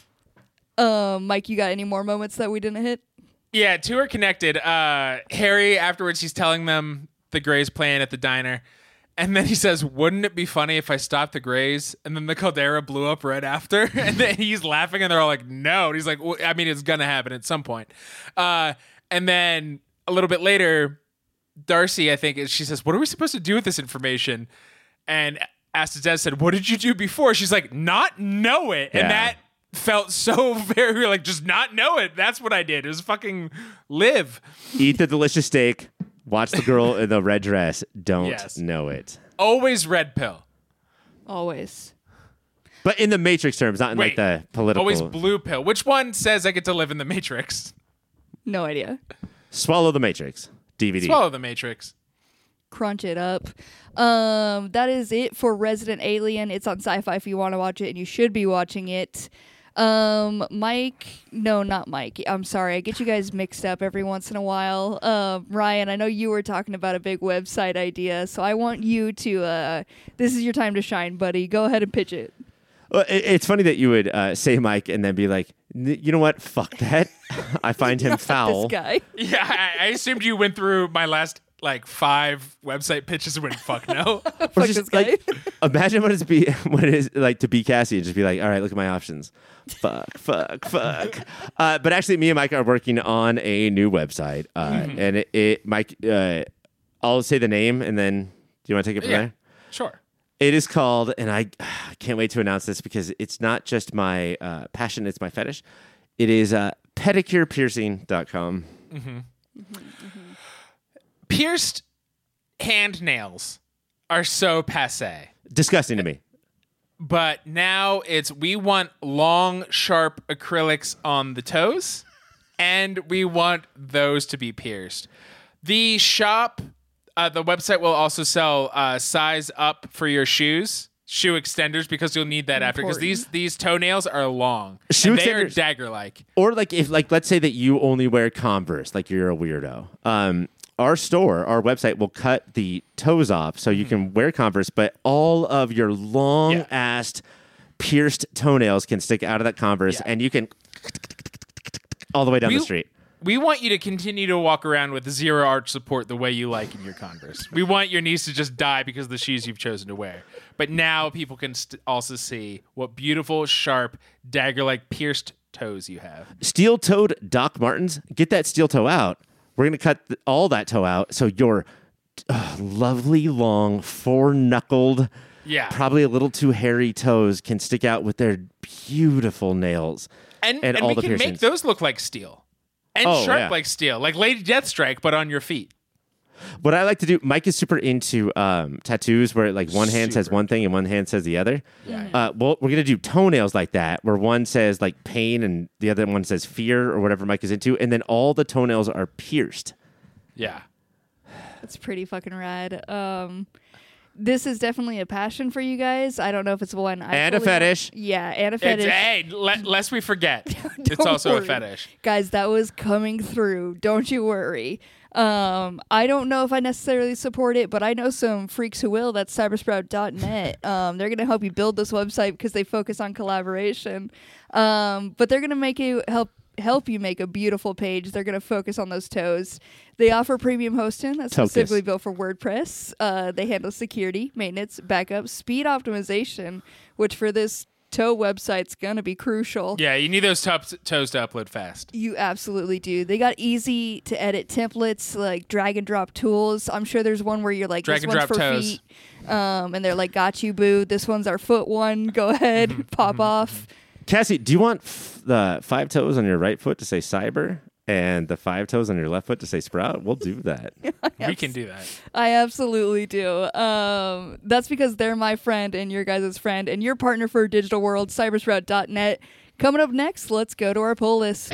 Mike, you got any more moments that we didn't hit? Yeah, two are connected. Harry, afterwards, he's telling them the Grey's plan at the diner. And then he says, wouldn't it be funny if I stopped the Greys? And then the Caldera blew up right after. And then he's laughing and they're all like, no. And he's like, well, I mean, it's going to happen at some point. And then a little bit later, Darcy, I think, she says, what are we supposed to do with this information? And Astazez said, what did you do before? She's like, not know it. Yeah. And that felt so very like, just not know it. That's what I did. It was fucking live. Eat the delicious steak. Watch the girl in the red dress. Don't Yes. know it. Always red pill. Always. But in the Matrix terms, not in like Wait. the political. Always blue pill. Which one says I get to live in the Matrix? No idea. Swallow the Matrix DVD. Swallow the Matrix. Crunch it up. That is it for Resident Alien. It's on Sci-Fi if you want to watch it, and you should be watching it. Mike, no, not Mike. I'm sorry. I get you guys mixed up every once in a while. Ryan, I know you were talking about a big website idea, so I want you to, this is your time to shine, buddy. Go ahead and pitch it. Well, it's funny that you would say Mike and then be like, you know what? Fuck that. I find him foul. This guy. Yeah, I assumed you went through my last like 5 website pitches and went, fuck no. Or Fuck just this guy. like, imagine what it is like to be Cassie and just be like, all right, look at my options. Fuck. But actually, me and Mike are working on a new website, and Mike, I'll say the name, and then do you want to take it from there? Sure. It is called, and I can't wait to announce this because it's not just my passion; it's my fetish. It is pedicurepiercing.com. Pierced hand nails are so passé. Disgusting to me. But now we want long, sharp acrylics on the toes, and we want those to be pierced. The shop, the website will also sell size up for your shoe extenders, because you'll need that after, because these toenails are long. Shoe and they are extenders- dagger-like. Or like if let's say that you only wear Converse, like you're a weirdo. Our website will cut the toes off so you can wear Converse, but all of your long-assed pierced toenails can stick out of that Converse, and you can all the way down the street. We want you to continue to walk around with zero arch support the way you like in your Converse. We want your knees to just die because of the shoes you've chosen to wear. But now people can also see what beautiful, sharp, dagger-like pierced toes you have. Steel-toed Doc Martens, get that steel toe out. We're going to cut all that toe out so your lovely, long, four-knuckled, probably a little too hairy toes can stick out with their beautiful nails. And all we the can piercings. make those look like steel. And sharp like steel. Like Lady Deathstrike, but on your feet. What I like to do, Mike is super into tattoos where like one hand says one thing and one hand says the other. Yeah. Well, we're going to do toenails like that, where one says like pain and the other one says fear or whatever Mike is into. And then all the toenails are pierced. Yeah. That's pretty fucking rad. This is definitely a passion for you guys. I don't know if it's one And a fetish. Yeah, and a fetish. Lest we forget, it's also worry. a fetish. Guys, that was coming through. Don't you worry. I don't know if I necessarily support it, but I know some freaks who will. That's cybersprout.net. They're going to help you build this website because they focus on collaboration. But they're going to make you help you make a beautiful page. They're going to focus on those toes. They offer premium hosting that's specifically built for WordPress. They handle security, maintenance, backup, speed optimization, which for this toe website's gonna be crucial. Yeah, you need those toes to upload fast. You absolutely do. They got easy to edit templates, like drag and drop tools. I'm sure there's one where you're like, Drag this and one's drop for toes. feet. And they're like, got you, boo. This one's our foot one. Go ahead, pop off. Cassie, do you want the 5 toes on your right foot to say cyber and the 5 toes on your left foot to say sprout? We'll do that. We can do that. I absolutely do. That's because they're my friend and your guys' friend and your partner for digital world, cybersprout.net. Coming up next, let's go to our pull list.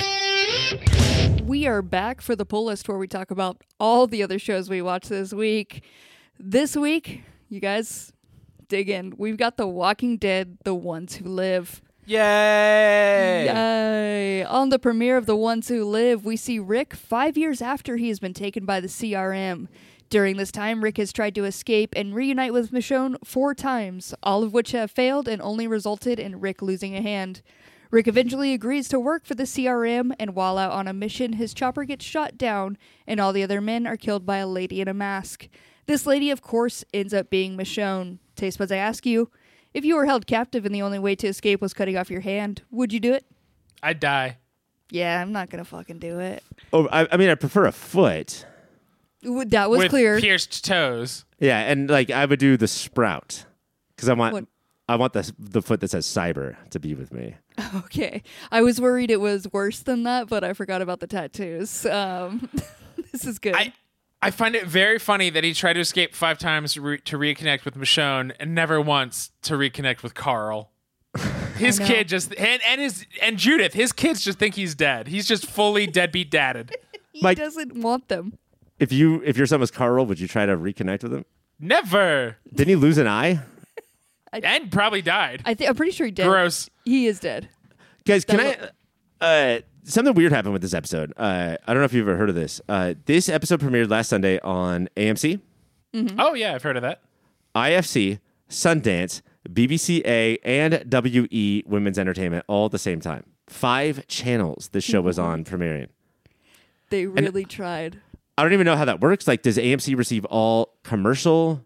We are back for the pull list where we talk about all the other shows we watched this week. This week, you guys dig in. We've got The Walking Dead, The Ones Who Live. Yay! Yay! On the premiere of The Ones Who Live, we see Rick 5 years after he has been taken by the CRM. During this time, Rick has tried to escape and reunite with Michonne 4 times, all of which have failed and only resulted in Rick losing a hand. Rick eventually agrees to work for the CRM, and while out on a mission, his chopper gets shot down, and all the other men are killed by a lady in a mask. This lady, of course, ends up being Michonne. Taste buds, I ask you, if you were held captive and the only way to escape was cutting off your hand, would you do it? I'd die. Yeah, I'm not gonna fucking do it. Oh, I mean, I prefer a foot. That was With clear. pierced toes. Yeah, and like I would do the sprout because I want What? the foot that says cyber to be with me. Okay, I was worried it was worse than that, but I forgot about the tattoos. This is good. I find it very funny that he tried to escape 5 times to reconnect with Michonne and never once to reconnect with Carl. His know. kid just and Judith, his kids just think he's dead. He's just fully deadbeat dadded. he Mike- doesn't want them. If your son was Carl, would you try to reconnect with him? Never. Didn't he lose an eye? And probably died. I'm pretty sure he did. Gross. He is dead. Guys, can I? Something weird happened with this episode. I don't know if you've ever heard of this. This episode premiered last Sunday on AMC, Oh yeah, I've heard of that. IFC, Sundance, BBC and WE Women's Entertainment all at the same time. 5 channels this show was on premiering. They really tried. I don't even know how that works. Like, does AMC receive all commercial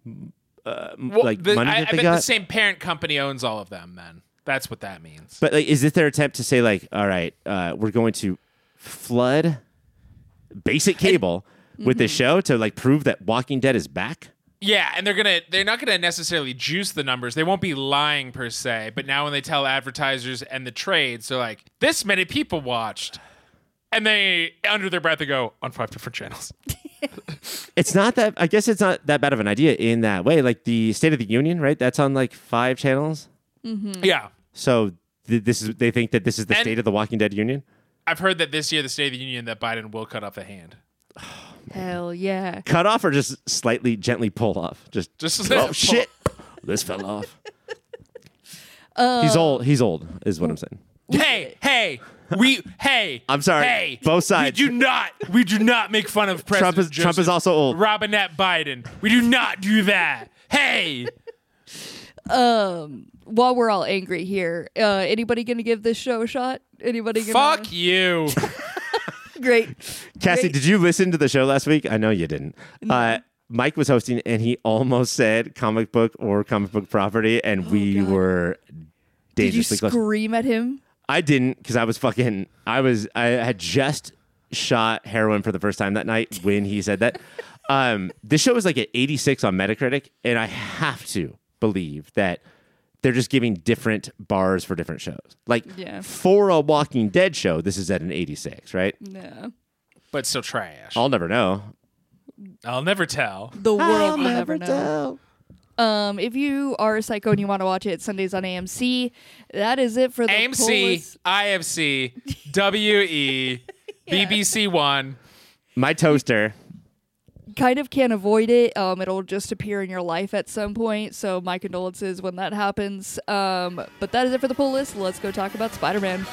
money that I they bet got? the same parent company owns all of them. Then that's what that means. But like, is this their attempt to say like, all right, we're going to flood basic cable with this show to like prove that Walking Dead is back? Yeah, and they're not gonna necessarily juice the numbers. They won't be lying per se. But now when they tell advertisers and the trades, they're like, this many people watched. And they, under their breath, they go, on 5 different channels. It's not that. I guess it's not that bad of an idea in that way. Like the State of the Union, right? That's on like 5 channels. Yeah. So they think that this is the And- State of the Walking Dead Union. I've heard that this year, the State of the Union, that Biden will cut off a hand. Hell yeah. Cut off or just slightly gently pull off? Just oh shit, this fell off. He's old, is what I'm saying. Hey, I'm sorry. Hey, Both sides. We do not make fun of President Trump is also old. Robinette Biden. We do not do that. Hey. While we're all angry here, anybody gonna give this show a shot? Anybody gonna? Fuck you. Great. Cassie, Great. did you listen to the show last week? I know you didn't. Mike was hosting, and he almost said comic book or comic book property, and we God. were Did you dangerously close. scream at him? I didn't because I had just shot heroin for the first time that night when he said that. This show was like at 86 on Metacritic, and I have to believe that they're just giving different bars for different shows. Like Yeah. for a Walking Dead show, this is at an 86, right? No. But still trash. I'll never know. I'll never tell. The world will never know. If you are a psycho and you want to watch it, Sundays on AMC. That is it for the AMC, coolest- IFC, WE, BBC One. My toaster. Kind of can't avoid it. It'll just appear in your life at some point. So my condolences when that happens. But that is it for the pull list. Let's go talk about Spider-Man.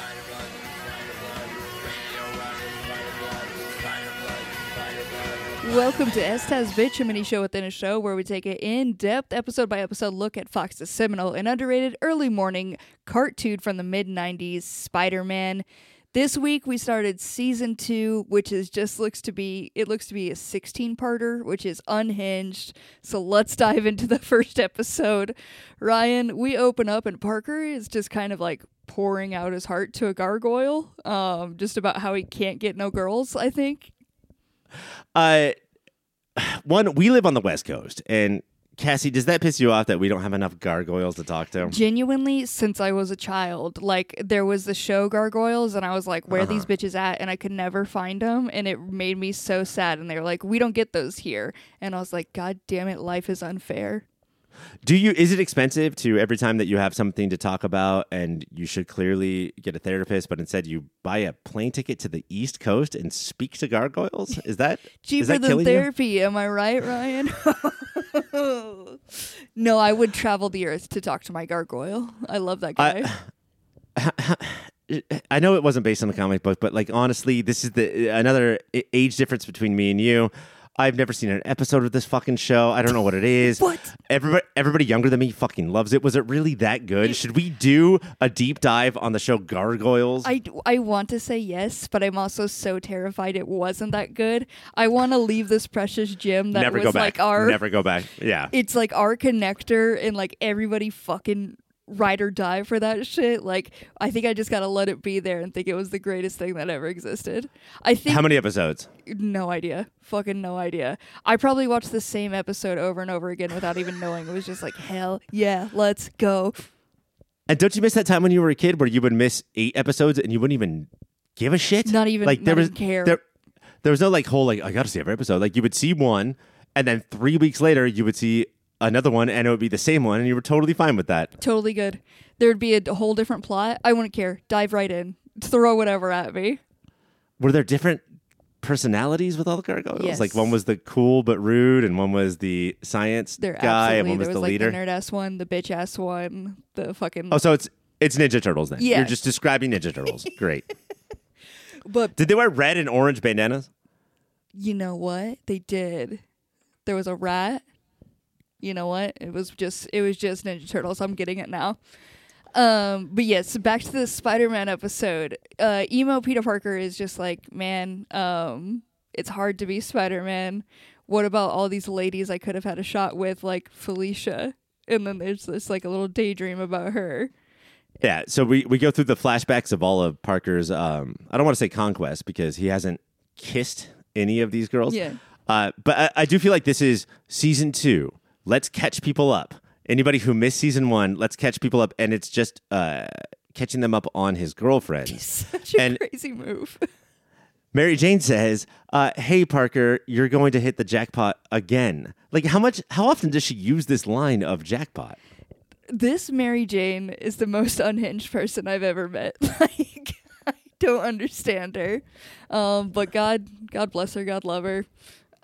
Welcome to Estaz Bitch, a mini show within a show where we take an in-depth, episode-by-episode look at Fox's seminal and underrated early morning cartoon from the mid-90s, Spider-Man. This week we started season 2, which is looks to be a 16-parter, which is Unhinged. So let's dive into the first episode. Ryan, we open up and Parker is just kind of like pouring out his heart to a gargoyle, just about how he can't get no girls, I think. One, we live on the West Coast, and Cassie, does that piss you off that we don't have enough gargoyles to talk to? Genuinely, since I was a child, like there was the show Gargoyles, and I was like, where are these bitches at? And I could never find them, and it made me so sad. And they were like, we don't get those here. And I was like, God damn it, life is unfair. Is it expensive to every time that you have something to talk about and you should clearly get a therapist, but instead you buy a plane ticket to the East Coast and speak to gargoyles? Is that cheaper than therapy? Am I right, Ryan? No, I would travel the earth to talk to my gargoyle. I love that guy. I know it wasn't based on the comic book, but like honestly, this is another age difference between me and you. I've never seen an episode of this fucking show. I don't know what it is. What? Everybody younger than me fucking loves it. Was it really that good? Should we do a deep dive on the show Gargoyles? I want to say yes, but I'm also so terrified it wasn't that good. I want to leave this precious gem that Never was go back. like our... Never go back. Yeah. It's like our connector, and like everybody fucking ride or die for that shit. Like, I think I just gotta let it be there and think it was the greatest thing that ever existed. I think... How many episodes? No idea. Fucking no idea. I probably watched the same episode over and over again without even knowing. It was just like, hell yeah, let's go. And don't you miss that time when you were a kid where you would miss 8 episodes and you wouldn't even give a shit? Not even care. There was no like whole like, I gotta see every episode. Like you would see one and then 3 weeks later you would see another one and it would be the same one and you were totally fine with that. Totally good. There would be a whole different plot. I wouldn't care. Dive right in. Throw whatever at me. Were there different personalities with all the gargoyles? Yes. Like one was the cool but rude and one was the science guy and one was the leader. There was like the nerd-ass one, the bitch-ass one, the fucking... Oh, so it's Ninja Turtles then. Yes. You're just describing Ninja Turtles. Great. But did they wear red and orange bandanas? You know what? They did. There was a rat. You know what? It was just Ninja Turtles. I'm getting it now. But yes, back to the Spider-Man episode. Emo Peter Parker is just like, man, it's hard to be Spider-Man. What about all these ladies I could have had a shot with, like Felicia? And then there's this like a little daydream about her. Yeah, so we go through the flashbacks of all of Parker's, I don't want to say conquest because he hasn't kissed any of these girls. Yeah. But I do feel like this is season 2. Let's catch people up. Anybody who missed season 1, let's catch people up. And it's just catching them up on his girlfriend. Such a crazy move. Mary Jane says, hey, Parker, you're going to hit the jackpot again. Like, how often does she use this line of jackpot? This Mary Jane is the most unhinged person I've ever met. Like, I don't understand her. But God bless her, God love her.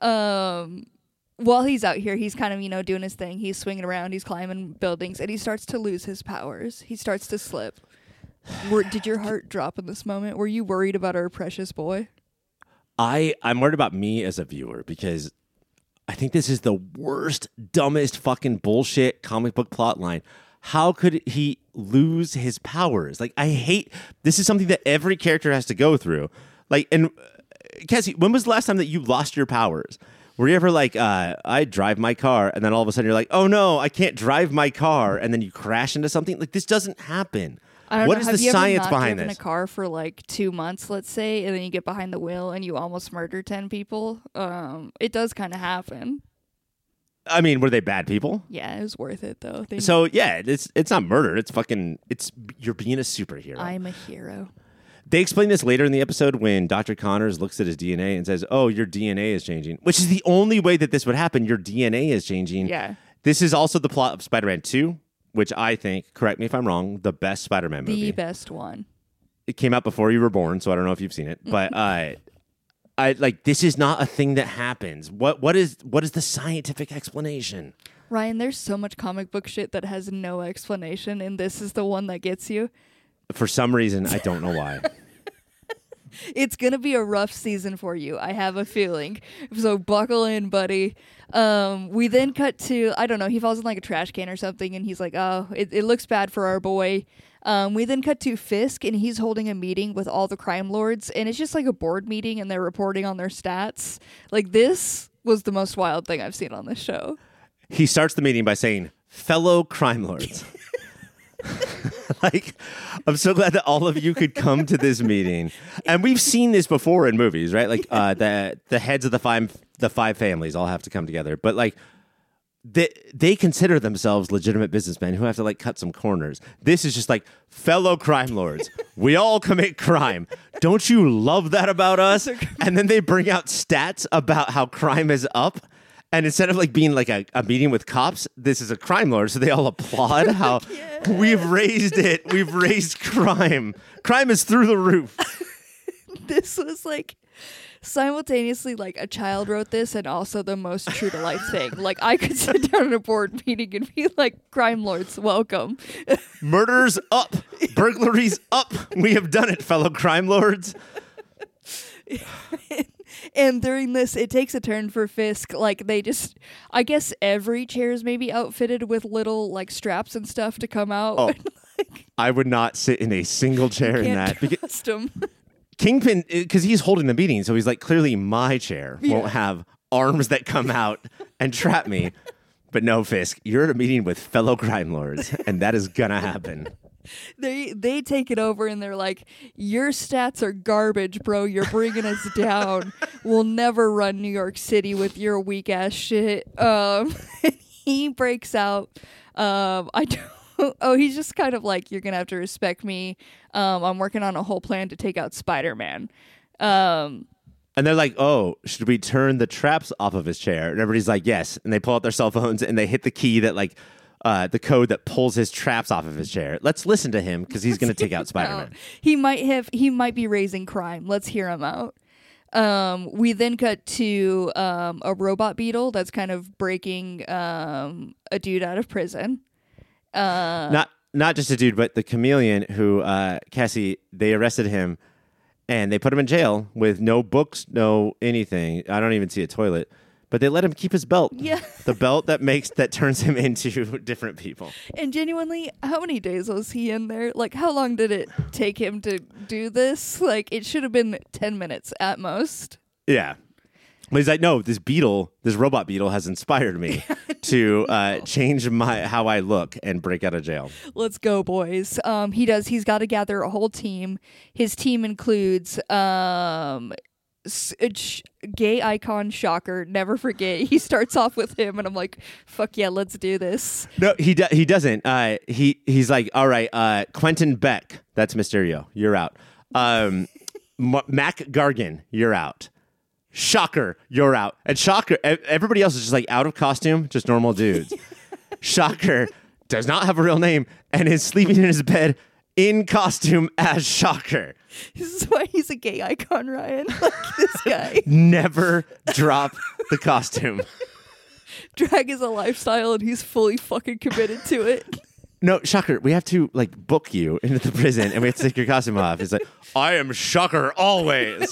While he's out here, he's kind of, doing his thing. He's swinging around, he's climbing buildings, and he starts to lose his powers. He starts to slip. Did your heart drop in this moment? Were you worried about our precious boy? I'm worried about me as a viewer because I think this is the worst, dumbest fucking bullshit comic book plot line. How could he lose his powers? Like, this is something that every character has to go through. Like, and Cassie, when was the last time that you lost your powers? Were you ever like, I drive my car, and then all of a sudden you're like, oh no, I can't drive my car, and then you crash into something? Like, this doesn't happen. I don't what know. is Have the you science ever not behind driven this? a car for like 2 months, let's say, and then you get behind the wheel and you almost murder 10 people? It does kind of happen. I mean, were they bad people? Yeah, it was worth it though. So yeah, it's not murder. It's you're being a superhero. I'm a hero. They explain this later in the episode when Dr. Connors looks at his DNA and says, oh, your DNA is changing, which is the only way that this would happen. Your DNA is changing. Yeah. This is also the plot of Spider-Man 2, which I think, correct me if I'm wrong, the best Spider-Man movie. The best one. It came out before you were born, so I don't know if you've seen it. But I like, this is not a thing that happens. What is the scientific explanation? Ryan, there's so much comic book shit that has no explanation, and this is the one that gets you. For some reason, I don't know why. It's going to be a rough season for you. I have a feeling. So buckle in, buddy. We then cut to, I don't know, he falls in like a trash can or something, and he's like, oh, it looks bad for our boy. We then cut to Fisk, and he's holding a meeting with all the crime lords, and it's just like a board meeting, and they're reporting on their stats. Like, this was the most wild thing I've seen on this show. He starts the meeting by saying, fellow crime lords. Like, I'm so glad that all of you could come to this meeting. And we've seen this before in movies, right? Like, the heads of the five families all have to come together. But, like, they consider themselves legitimate businessmen who have to, like, cut some corners. This is just like, fellow crime lords, we all commit crime. Don't you love that about us? And then they bring out stats about how crime is up. And instead of like being like a meeting with cops, this is a crime lord. So they all applaud how we've raised it. We've raised crime. Crime is through the roof. This was like simultaneously like a child wrote this and also the most true to life thing. Like I could sit down in a board meeting and be like, crime lords, welcome. Murders up. Burglaries up. We have done it, fellow crime lords. And during this, it takes a turn for Fisk. Like, they just, I guess every chair is maybe outfitted with little, like, straps and stuff to come out. Oh, I would not sit in a single chair in that. Custom. Kingpin, because he's holding the meeting, so he's like, clearly my chair won't have arms that come out and trap me. But no, Fisk, you're at a meeting with fellow crime lords, and that is gonna happen. They take it over and they're like, your stats are garbage, bro. You're bringing us down. We'll never run New York City with your weak ass shit. He breaks out. He's just kind of like, you're gonna have to respect me. I'm working on a whole plan to take out Spider-Man. And they're like, oh, should we turn the traps off of his chair? And everybody's like, yes. And they pull out their cell phones and they hit the key that like the code that pulls his traps off of his chair. Let's listen to him because he's going to take out Spider-Man. He might be raising crime. Let's hear him out. We then cut to a robot beetle that's kind of breaking a dude out of prison. Not just a dude, but the chameleon who Cassie, they arrested him and they put him in jail with no books, no anything. I don't even see a toilet. But they let him keep his belt. Yeah. The belt that turns him into different people. And genuinely, how many days was he in there? Like, how long did it take him to do this? Like, it should have been 10 minutes at most. Yeah. But he's like, no, this robot beetle has inspired me to change how I look and break out of jail. Let's go, boys. He's got to gather a whole team. His team includes gay icon Shocker. Never forget. He starts off with him, and I'm like, fuck yeah, let's do this. No, he doesn't. He's like, all right, Quentin Beck, that's Mysterio, you're out. Mac Gargan, you're out. Shocker, you're out. And Shocker, everybody else is just like out of costume, just normal dudes. Shocker does not have a real name and is sleeping in his bed in costume as Shocker. This is why he's a gay icon, Ryan. Like, this guy. Never drop the costume. Drag is a lifestyle, and he's fully fucking committed to it. No, Shocker, we have to like book you into the prison, and we have to take your costume off. It's like, I am Shocker always.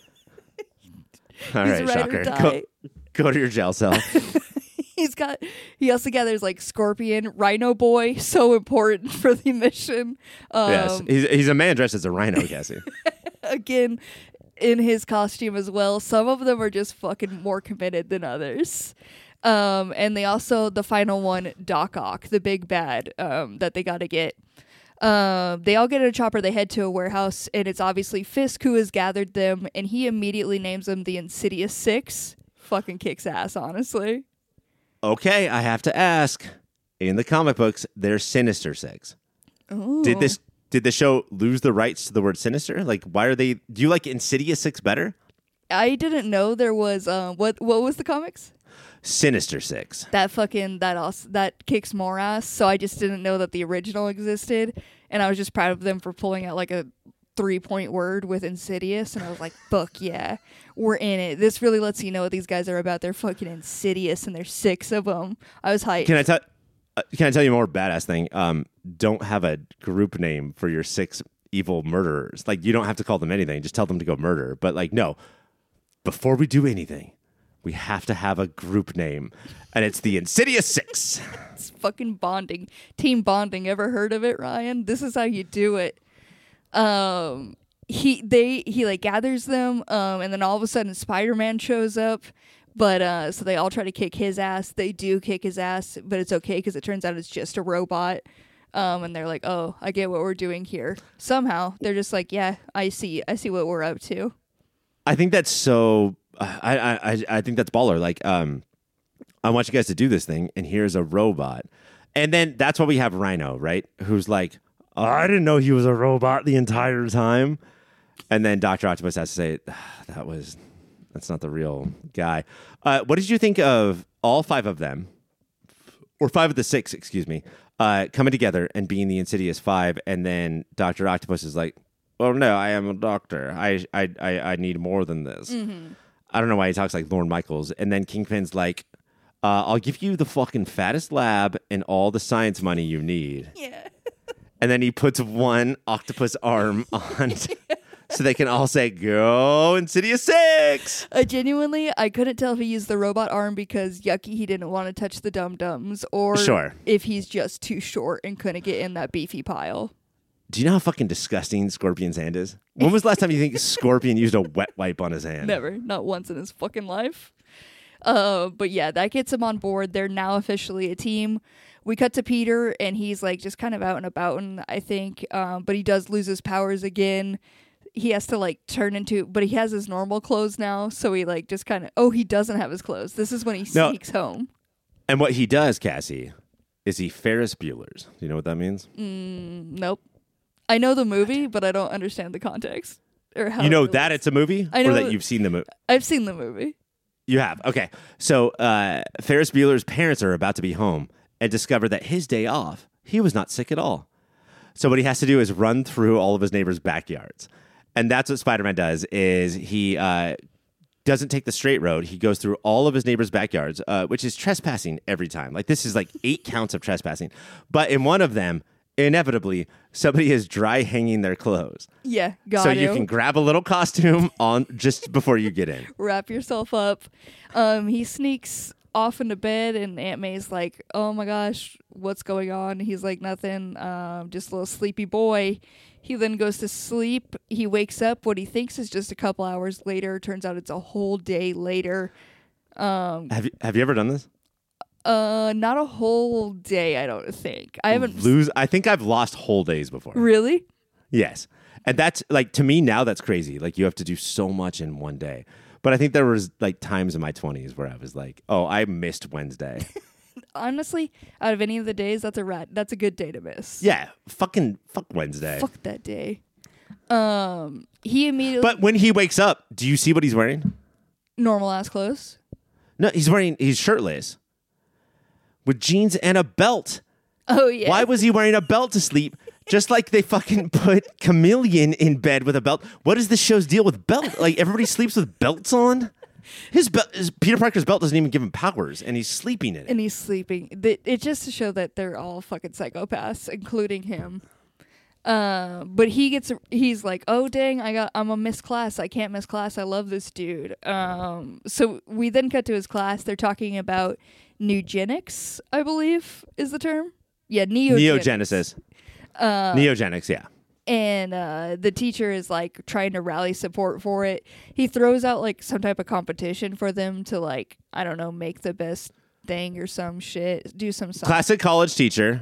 All right, Shocker, go to your jail cell. He also gathers like Scorpion, Rhino Boy, so important for the mission. Yes, he's a man dressed as a rhino, Cassie. Again, in his costume as well. Some of them are just fucking more committed than others. And they also, the final one, Doc Ock, the big bad that they got to get. They all get in a chopper, they head to a warehouse, and it's obviously Fisk who has gathered them, and he immediately names them the Insidious Six. Fucking kicks ass, honestly. Okay, I have to ask. In the comic books, they're Sinister Six. Ooh. Did the show lose the rights to the word sinister? Like, why are they? Do you like Insidious Six better? I didn't know there was what was the comics? Sinister Six. That kicks more ass. So I just didn't know that the original existed, and I was just proud of them for pulling out like a 3-point word with Insidious, and I was like, fuck yeah, we're in it. This really lets you know what these guys are about. They're fucking insidious, and there's 6 of them. I was hyped. Can I tell you a more badass thing? Don't have a group name for your 6 evil murderers. Like, you don't have to call them anything. Just tell them to go murder. But like, no, before we do anything, we have to have a group name. And it's the Insidious Six. It's fucking bonding. Team bonding. Ever heard of it, Ryan? This is how you do it. He like gathers them, and then all of a sudden Spider-Man shows up. But so they all try to kick his ass. They do kick his ass, but it's okay because it turns out it's just a robot. And they're like, "Oh, I get what we're doing here." Somehow they're just like, "Yeah, I see what we're up to." I think that's so. I think that's baller. Like, I want you guys to do this thing, and here's a robot, and then that's why we have Rhino, right? Who's like, oh, I didn't know he was a robot the entire time, and then Dr. Octopus has to say, that's not the real guy. What did you think of all five of them, or five of the six, excuse me, coming together and being the Insidious Five, and then Dr. Octopus is like, oh no, I am a doctor. I need more than this. Mm-hmm. I don't know why he talks like Lorne Michaels. And then Kingpin's like, I'll give you the fucking fattest lab and all the science money you need. Yeah. And then he puts one octopus arm on so they can all say, go Insidious 6. I couldn't tell if he used the robot arm because yucky, he didn't want to touch the dum-dums, or if he's just too short and couldn't get in that beefy pile. Do you know how fucking disgusting Scorpion's hand is? When was the last time you think Scorpion used a wet wipe on his hand? Never. Not once in his fucking life. But yeah, that gets him on board. They're now officially a team. We cut to Peter, and he's like just kind of out and about, and I think, but he does lose his powers again. He has to like turn into, but he has his normal clothes now, so he like just kind of, he doesn't have his clothes. This is when he sneaks home. And what he does, Cassie, is he Ferris Bueller's. Do you know what that means? Nope. I know the movie, but I don't understand the context. Or how you know that it's a movie? I know or that you've seen the movie? I've seen the movie. You have? Okay. So Ferris Bueller's parents are about to be home and discover that his day off, he was not sick at all. So what he has to do is run through all of his neighbors' backyards. And that's what Spider-Man does, is he doesn't take the straight road. He goes through all of his neighbors' backyards, which is trespassing every time. Like, this is like 8 counts of trespassing. But in one of them, inevitably, somebody is dry hanging their clothes. Yeah, got so it. you can grab a little costume on just before you get in. Wrap yourself up. He sneaks off into bed, and Aunt May's like, oh my gosh, what's going on? He's like, nothing, just a little sleepy boy. He then goes to sleep. He wakes up what he thinks is just a couple hours later. Turns out it's a whole day later. Have you ever done this? Not a whole day, I don't think. I think I've lost whole days before. Really? Yes. And that's like, to me now, that's crazy. Like, you have to do so much in one day. But I think there was like times in my 20s where I was like, oh, I missed Wednesday. Honestly, out of any of the days, that's a good day to miss. Yeah. Fuck Wednesday. Fuck that day. He immediately. But when he wakes up, do you see what he's wearing? Normal ass clothes. No, he's shirtless with jeans and a belt. Oh, yeah. Why was he wearing a belt to sleep? Just like they fucking put Chameleon in bed with a belt. What is this show's deal with belt? Like, everybody sleeps with belts on? Peter Parker's belt doesn't even give him powers, and he's sleeping in it. And he's sleeping. It's just to show that they're all fucking psychopaths, including him. But he's like, oh dang, I'm gonna miss class. I can't miss class. I love this dude. So we then cut to his class. They're talking about neogenics, I believe is the term. Yeah, Neogenesis. Neogenics, yeah. And the teacher is like trying to rally support for it. He throws out like some type of competition for them to, like, I don't know, make the best thing or some shit. Do some science. Classic college teacher.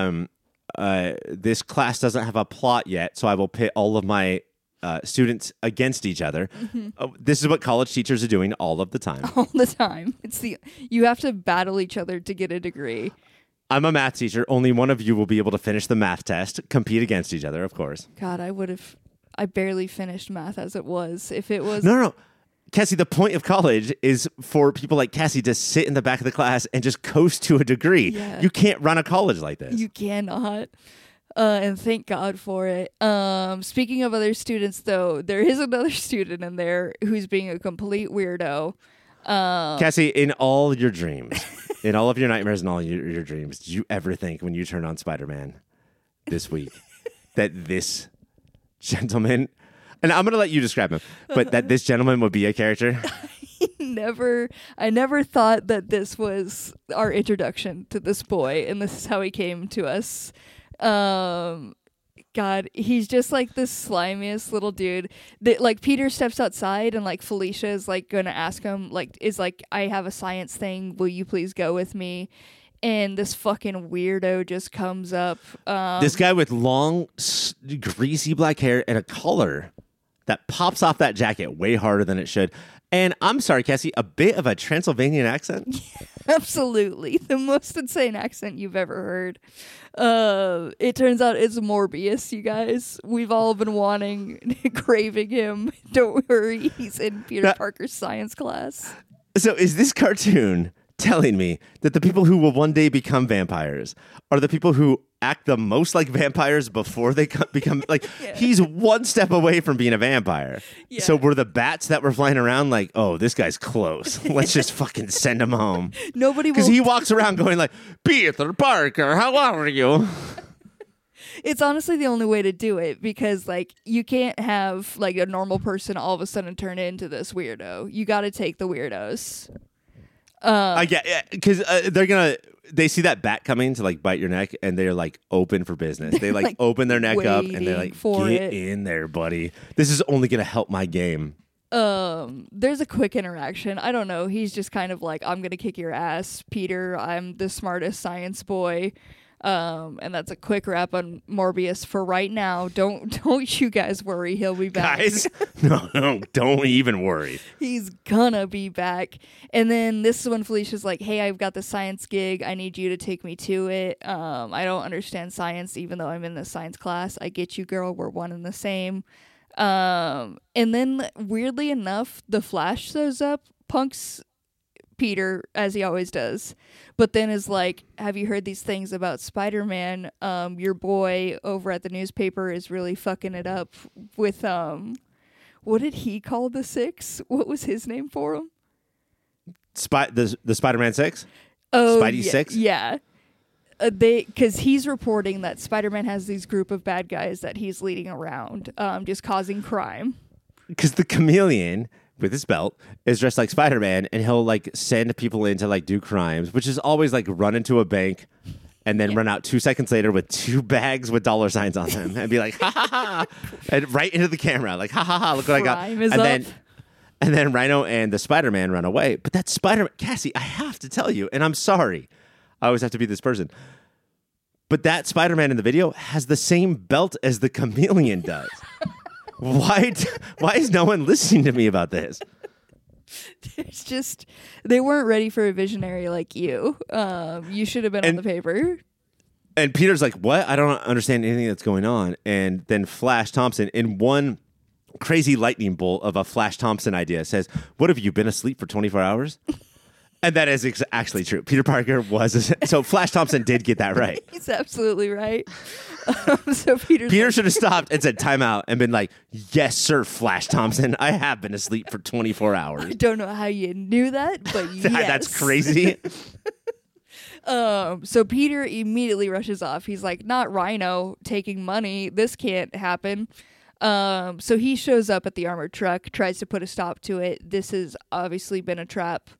This class doesn't have a plot yet, so I will pit all of my students against each other. Mm-hmm. This is what college teachers are doing all of the time. All the time. You have to battle each other to get a degree. I'm a math teacher. Only one of you will be able to finish the math test, compete against each other, of course. God, I barely finished math as it was. If it was... No. Cassie, the point of college is for people like Cassie to sit in the back of the class and just coast to a degree. Yeah. You can't run a college like this. You cannot. And thank God for it. Speaking of other students, though, there is another student in there who's being a complete weirdo. Cassie, in all your dreams, in all of your nightmares and all your dreams, did you ever think when you turned on Spider-Man this week that this gentleman, and I'm going to let you describe him, but that this gentleman would be a character? I never thought that this was our introduction to this boy, and this is how he came to us. God, he's just like the slimiest little dude. That like Peter steps outside, and like Felicia is like gonna ask him, like, is like, I have a science thing. Will you please go with me? And this fucking weirdo just comes up. This guy with long, greasy black hair and a collar that pops off that jacket way harder than it should. And I'm sorry, Cassie, a bit of a Transylvanian accent? Absolutely. The most insane accent you've ever heard. It turns out it's Morbius, you guys. We've all been wanting, craving him. Don't worry, he's in Peter Parker's science class. So is this cartoon telling me that the people who will one day become vampires are the people who act the most like vampires before they become like he's one step away from being a vampire. So were the bats that were flying around like, oh, this guy's close, let's just fucking send him home? Nobody will, because he walks around going like, Peter Parker, how are you? It's honestly the only way to do it, because like you can't have like a normal person all of a sudden turn into this weirdo. You got to take the weirdos. I get, because they see that bat coming to like bite your neck, and they're like open for business. They like open their neck up, and they're like, get in there, buddy. This is only gonna help my game. There's a quick interaction. I don't know. He's just kind of like, I'm gonna kick your ass, Peter. I'm the smartest science boy. And that's a quick wrap on Morbius for right now. Don't you guys worry. He'll be back. Guys, no, don't even worry. He's gonna be back. And then this is when Felicia's like, hey, I've got the science gig. I need you to take me to it. I don't understand science, even though I'm in the science class. I get you, girl. We're one and the same. And then weirdly enough, the Flash shows up, punks Peter as he always does, but then is like, have you heard these things about Spider-Man? Your boy over at the newspaper is really fucking it up with what did he call the Six? What was his name for him? The Spider-Man 6? Oh, Spidey 6? Yeah. Because he's reporting that Spider-Man has these group of bad guys that he's leading around, just causing crime. Because the Chameleon, with his belt, is dressed like Spider-Man, and he'll like send people in to like do crimes, which is always like run into a bank and then run out 2 seconds later with 2 bags with dollar signs on them and be like, ha ha ha, and right into the camera, like, ha ha ha, look what I got. And then Rhino and the Spider-Man run away. But that Spider-Man, Cassie, I have to tell you, and I'm sorry, I always have to be this person, but that Spider-Man in the video has the same belt as the Chameleon does. Why is no one listening to me about this? It's just, they weren't ready for a visionary like you. You should have been on the paper. And Peter's like, what? I don't understand anything that's going on. And then Flash Thompson, in one crazy lightning bolt of a Flash Thompson idea, says, what, have you been asleep for 24 hours? And that is actually true. Peter Parker was... So Flash Thompson did get that right. He's absolutely right. So Peter should have stopped and said timeout and been like, yes, sir, Flash Thompson. I have been asleep for 24 hours. I don't know how you knew that, but yes. That's crazy. So Peter immediately rushes off. He's like, not Rhino taking money. This can't happen. So he shows up at the armored truck, tries to put a stop to it. This has obviously been a trap.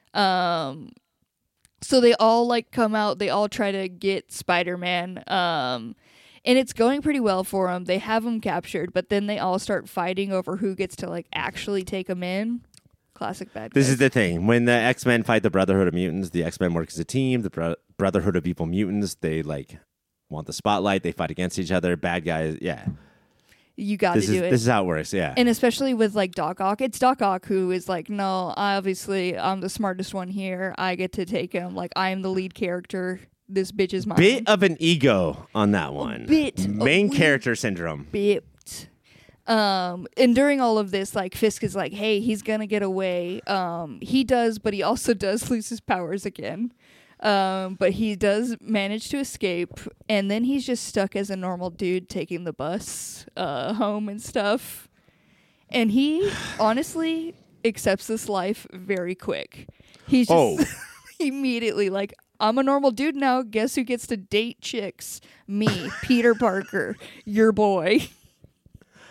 So they all like come out, they all try to get Spider-Man, and it's going pretty well for them. They have him captured, but then they all start fighting over who gets to like actually take him in. Classic bad guys. This is the thing. When the X-Men fight the Brotherhood of Mutants, the X-Men work as a team. The Brotherhood of Evil Mutants, they like want the spotlight. They fight against each other. Bad guys, yeah. You got to do it. This is how it works, yeah. And especially with like Doc Ock. It's Doc Ock who is like, no, obviously I'm the smartest one here. I get to take him. Like, I am the lead character. This bitch is mine. Bit of an ego on that one. Main character syndrome. Bit. And during all of this, like, Fisk is like, hey, he's gonna get away. He does, but he also does lose his powers again. But he does manage to escape, and then he's just stuck as a normal dude taking the bus home and stuff. And he honestly accepts this life very quick. He's just immediately like, I'm a normal dude now. Guess who gets to date chicks? Me, Peter Parker, your boy.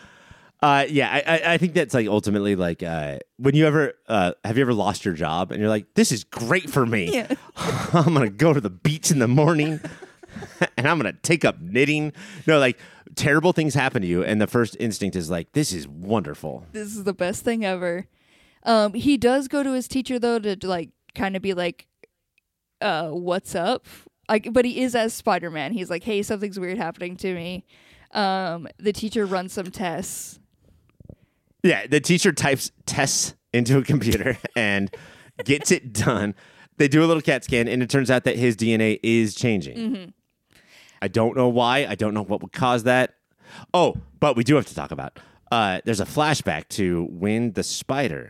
I think that's like ultimately like when you ever have you ever lost your job and you're like, this is great for me. Yeah. I'm gonna go to the beach in the morning and I'm gonna take up knitting. No, like terrible things happen to you, and the first instinct is like, this is wonderful. This is the best thing ever. He does go to his teacher though to like kind of be like, what's up? But he is as Spider-Man. He's like, hey, something's weird happening to me. The teacher runs some tests. Yeah, the teacher types tests into a computer and gets it done. They do a little CAT scan, and it turns out that his DNA is changing. Mm-hmm. I don't know why. I don't know what would cause that. Oh, but we do have to talk about. There's a flashback to when the spider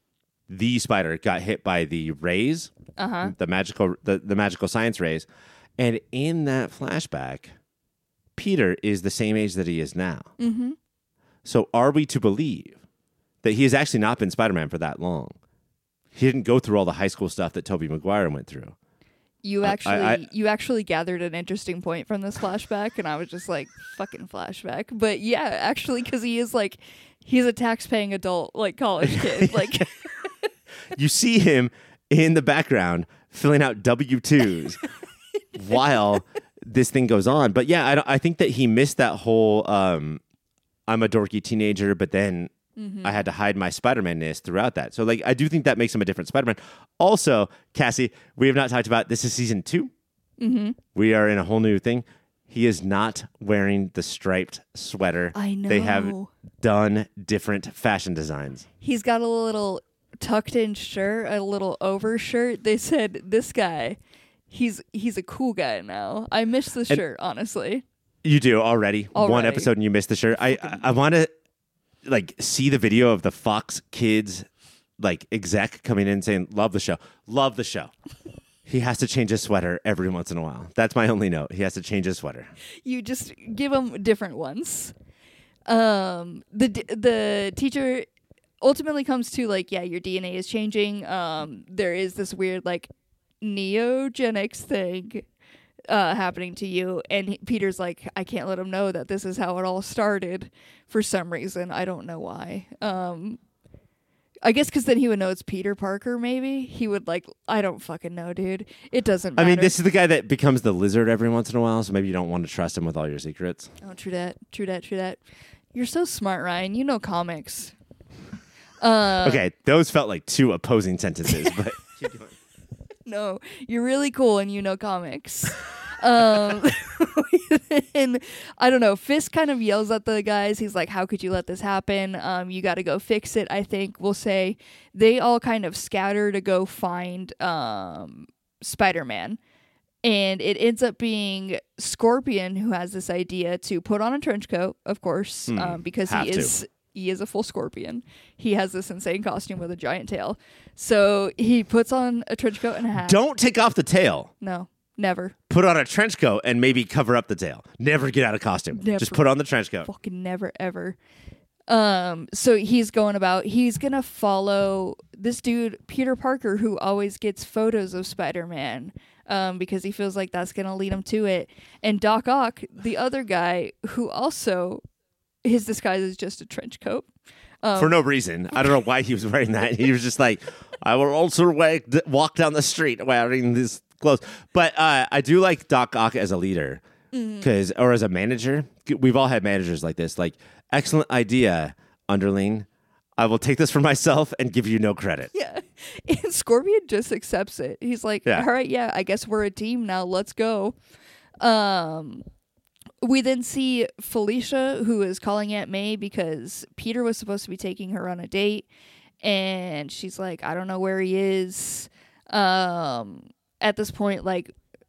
got hit by the rays, the magical science rays, and in that flashback, Peter is the same age that he is now. Mm-hmm. So are we to believe that he has actually not been Spider-Man for that long? He didn't go through all the high school stuff that Tobey Maguire went through. You actually gathered an interesting point from this flashback, and I was just like, fucking flashback. But yeah, actually, because he's a tax-paying adult, like college kid. Like, you see him in the background filling out W-2s while this thing goes on. But yeah, I think that he missed that whole I'm a dorky teenager, but then I had to hide my Spider-Man-ness throughout that. So like, I do think that makes him a different Spider-Man. Also, Cassie, we have not talked about, this is season 2. mm-hmm. We are in a whole new thing. He is not wearing the striped sweater. I know. They have done different fashion designs. He's got a little tucked-in shirt, a little overshirt. They said, this guy, he's a cool guy now. I miss the shirt, honestly. You do already. One episode and you missed the shirt. I want to like see the video of the Fox Kids like exec coming in saying, love the show. He has to change his sweater every once in a while. That's my only note. He has to change his sweater. You just give him different ones. The teacher ultimately comes to like, yeah, your DNA is changing. There is this weird like neogenics thing happening to you, and Peter's like, I can't let him know that this is how it all started for some reason. I don't know why. I guess because then he would know it's Peter Parker. Maybe he would like, I don't fucking know, dude. It doesn't matter. I mean, this is the guy that becomes the lizard every once in a while, so maybe you don't want to trust him with all your secrets. Oh, true that. You're so smart, Ryan. You know comics. Okay, those felt like two opposing sentences, but keep going. No, you're really cool and you know comics. And I don't know, Fisk kind of yells at the guys. He's like, how could you let this happen? You got to go fix it, I think we'll say. They all kind of scatter to go find Spider-Man. And it ends up being Scorpion who has this idea to put on a trench coat, of course, because he is a full Scorpion. He has this insane costume with a giant tail. So he puts on a trench coat and a hat. Don't take off the tail. No, never. Put on a trench coat and maybe cover up the tail. Never get out of costume. Never. Just put on the trench coat. Fucking never, ever. So he's going to follow this dude, Peter Parker, who always gets photos of Spider-Man, because he feels like that's going to lead him to it. And Doc Ock, the other guy, who also, his disguise is just a trench coat. For no reason. I don't know why he was wearing that. He was just like, I will also walk down the street wearing this clothes. But I do like Doc Ock as a leader, or as a manager. We've all had managers like this. Like, excellent idea, underling. I will take this for myself and give you no credit. Yeah. And Scorpion just accepts it. He's like, all right, yeah, I guess we're a team now. Let's go. We then see Felicia, who is calling Aunt May because Peter was supposed to be taking her on a date. And she's like, I don't know where he is. At this point, like,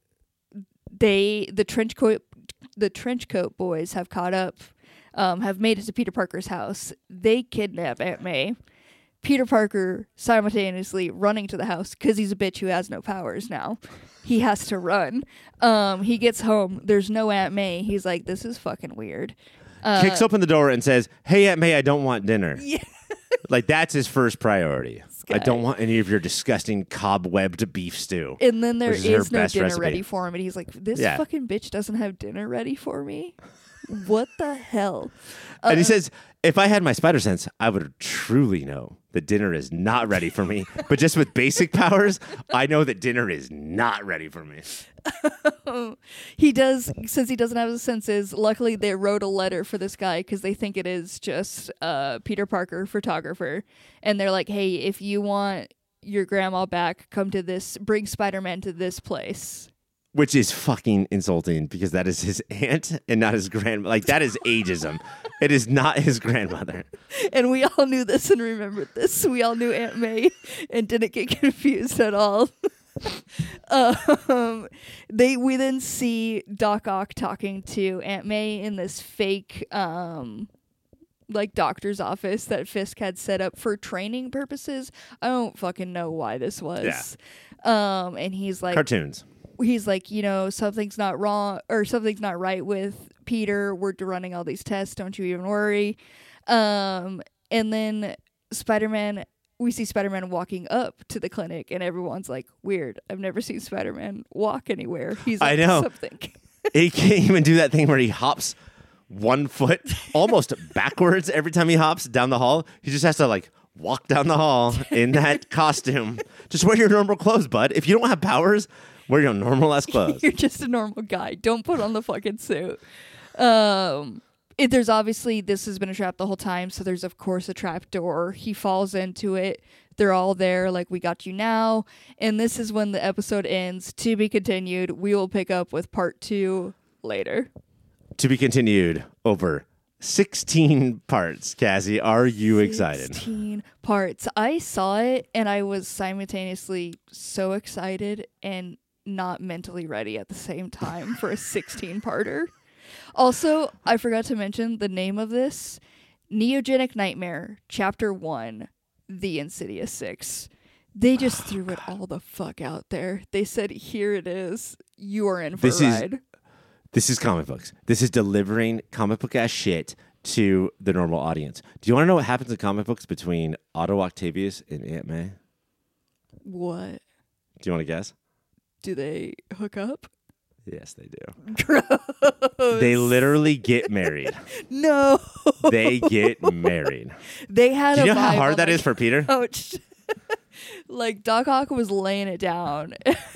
the trench coat boys have caught up, have made it to Peter Parker's house. They kidnap Aunt May. Peter Parker simultaneously running to the house because he's a bitch who has no powers now. He has to run. He gets home. There's no Aunt May. He's like, this is fucking weird. Kicks open the door and says, hey, Aunt May, I don't want dinner. Yeah. Like, that's his first priority. I don't want any of your disgusting cobwebbed beef stew. And then there is no dinner recipe. ready for him. And he's like, this fucking bitch doesn't have dinner ready for me. What the hell? And he says, if I had my spider sense, I would truly know that dinner is not ready for me. But just with basic powers, I know that dinner is not ready for me. He does, since he doesn't have his senses, luckily they wrote a letter for this guy because they think it is just Peter Parker, photographer. And they're like, hey, if you want your grandma back, come to this, bring Spider-Man to this place. Which is fucking insulting because that is his aunt and not his grandma. Like, that is ageism. It is not his grandmother. And we all knew this and remembered this. We all knew Aunt May and didn't get confused at all. We then see Doc Ock talking to Aunt May in this fake like doctor's office that Fisk had set up for training purposes. I don't fucking know why this was. Yeah. And he's like, cartoons. He's like, you know, something's not wrong or something's not right with Peter. We're running all these tests. Don't you even worry. And then we see Spider-Man walking up to the clinic and everyone's like, weird. I've never seen Spider-Man walk anywhere. He's like, I know. Something. He can't even do that thing where he hops 1 foot almost backwards every time he hops down the hall. He just has to like walk down the hall in that costume. Just wear your normal clothes, bud. If you don't have powers, wear your normal ass clothes. You're just a normal guy. Don't put on the fucking suit. There's obviously, this has been a trap the whole time, so there's of course a trap door. He falls into it. They're all there, like, we got you now. And this is when the episode ends. To be continued. We will pick up with part 2 later. To be continued over 16 parts. Cassie, are you excited? 16 parts. I saw it and I was simultaneously so excited and not mentally ready at the same time for a 16-parter. Also, I forgot to mention the name of this. Neogenic Nightmare, Chapter 1, The Insidious 6. They just threw it all the fuck out there. They said, here it is. You are in for a ride. This is comic books. This is delivering comic book ass shit to the normal audience. Do you want to know what happens in comic books between Otto Octavius and Aunt May? What? Do you want to guess? Do they hook up? Yes, they do. Gross. They literally get married. No. They get married. They had. Do you a know how vibe hard on that the is for Peter? couch. Like Doc Ock was laying it down.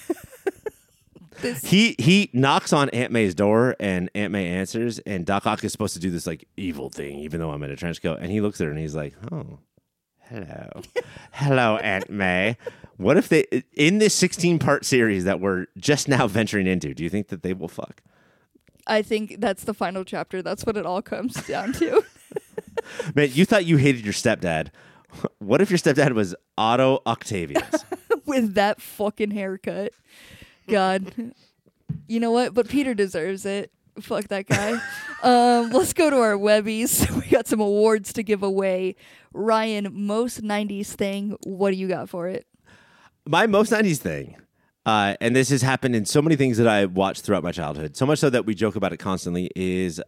He knocks on Aunt May's door and Aunt May answers, and Doc Ock is supposed to do this like evil thing, even though I'm in a trench coat. And he looks at her and he's like, "Oh, hello, hello, Aunt May." What if they, in this 16-part series that we're just now venturing into, do you think that they will fuck? I think that's the final chapter. That's what it all comes down to. Man, you thought you hated your stepdad. What if your stepdad was Otto Octavius? With that fucking haircut. God. You know what? But Peter deserves it. Fuck that guy. Let's go to our Webbies. We got some awards to give away. Ryan, most 90s thing. What do you got for it? My most 90s thing, and this has happened in so many things that I watched throughout my childhood, so much so that we joke about it constantly, is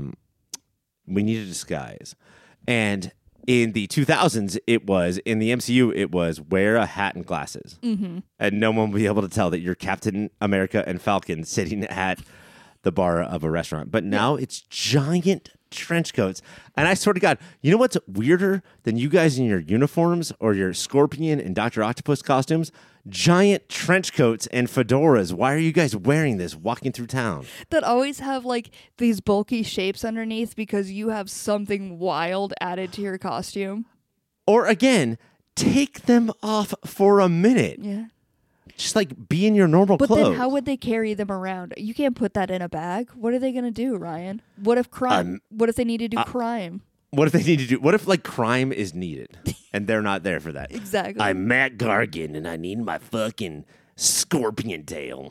we need a disguise. And in the 2000s, it was, in the MCU, it was wear a hat and glasses. Mm-hmm. And no one will be able to tell that you're Captain America and Falcon sitting at the bar of a restaurant. But now it's giant trench coats. And I swear to God, you know what's weirder than you guys in your uniforms or your Scorpion and Dr. Octopus costumes? Giant trench coats and fedoras. Why are you guys wearing this walking through town? That always have like these bulky shapes underneath because you have something wild added to your costume. Or again, take them off for a minute. Yeah. Just like be in your normal but clothes. But then how would they carry them around? You can't put that in a bag. What are they going to do, Ryan? What if crime? What if they need to do crime? What if they need to do? What if like crime is needed and they're not there for that? Exactly. I'm Matt Gargan and I need my fucking scorpion tail.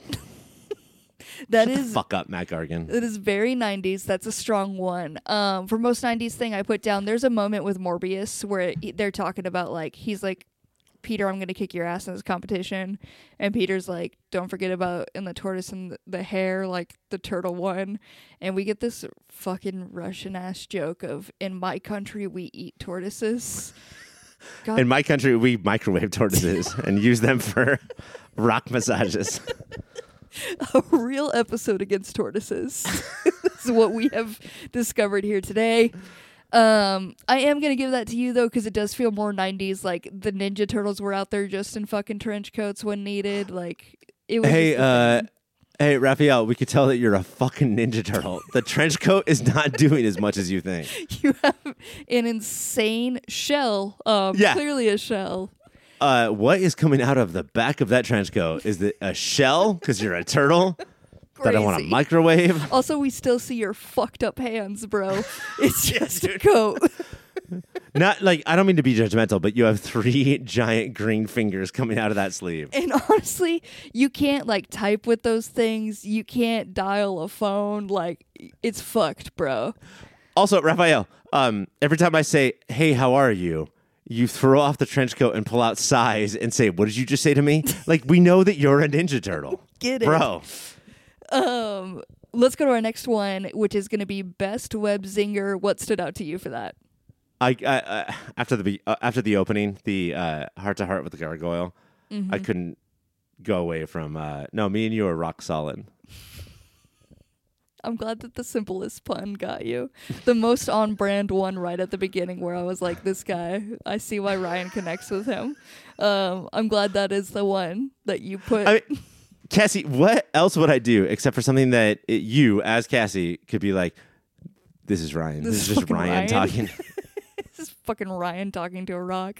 That Shut is the fuck up, Matt Gargan. It is very 90s. That's a strong one. For most 90s thing I put down, there's a moment with Morbius where they're talking about like he's like, Peter, I'm going to kick your ass in this competition. And Peter's like, don't forget about in the tortoise and the hare, like the turtle one. And we get this fucking Russian ass joke of, in my country, we eat tortoises. God. In my country, we microwave tortoises and use them for rock massages. A real episode against tortoises. is what we have discovered here today. I am going to give that to you, though, because it does feel more 90s. Like, the Ninja Turtles were out there just in fucking trench coats when needed. Like, it was Hey, Raphael, we could tell that you're a fucking Ninja Turtle. The trench coat is not doing as much as you think. You have an insane shell. Clearly a shell. What is coming out of the back of that trench coat? Is it a shell? Because you're a turtle? That I want to microwave? Also, we still see your fucked up hands, bro. It's just a coat. Not like, I don't mean to be judgmental, but you have 3 giant green fingers coming out of that sleeve. And honestly, you can't like type with those things. You can't dial a phone. Like, it's fucked, bro. Also, Raphael, every time I say, hey, how are you? You throw off the trench coat and pull out size and say, what did you just say to me? Like, we know that you're a Ninja Turtle. Get it. Bro. Let's go to our next one, which is going to be Best Web Zinger. What stood out to you for that? I after the opening, the heart to heart with the gargoyle, I couldn't go away from no. Me and you are rock solid. I'm glad that the simplest pun got you. The most on brand one right at the beginning, where I was like, "This guy, I see why Ryan connects with him." I'm glad that is the one that you put. I mean, Cassie, what else would I do except for something that you, as Cassie, could be like, "This is Ryan. This is just Ryan talking." This is fucking Ryan talking to a rock.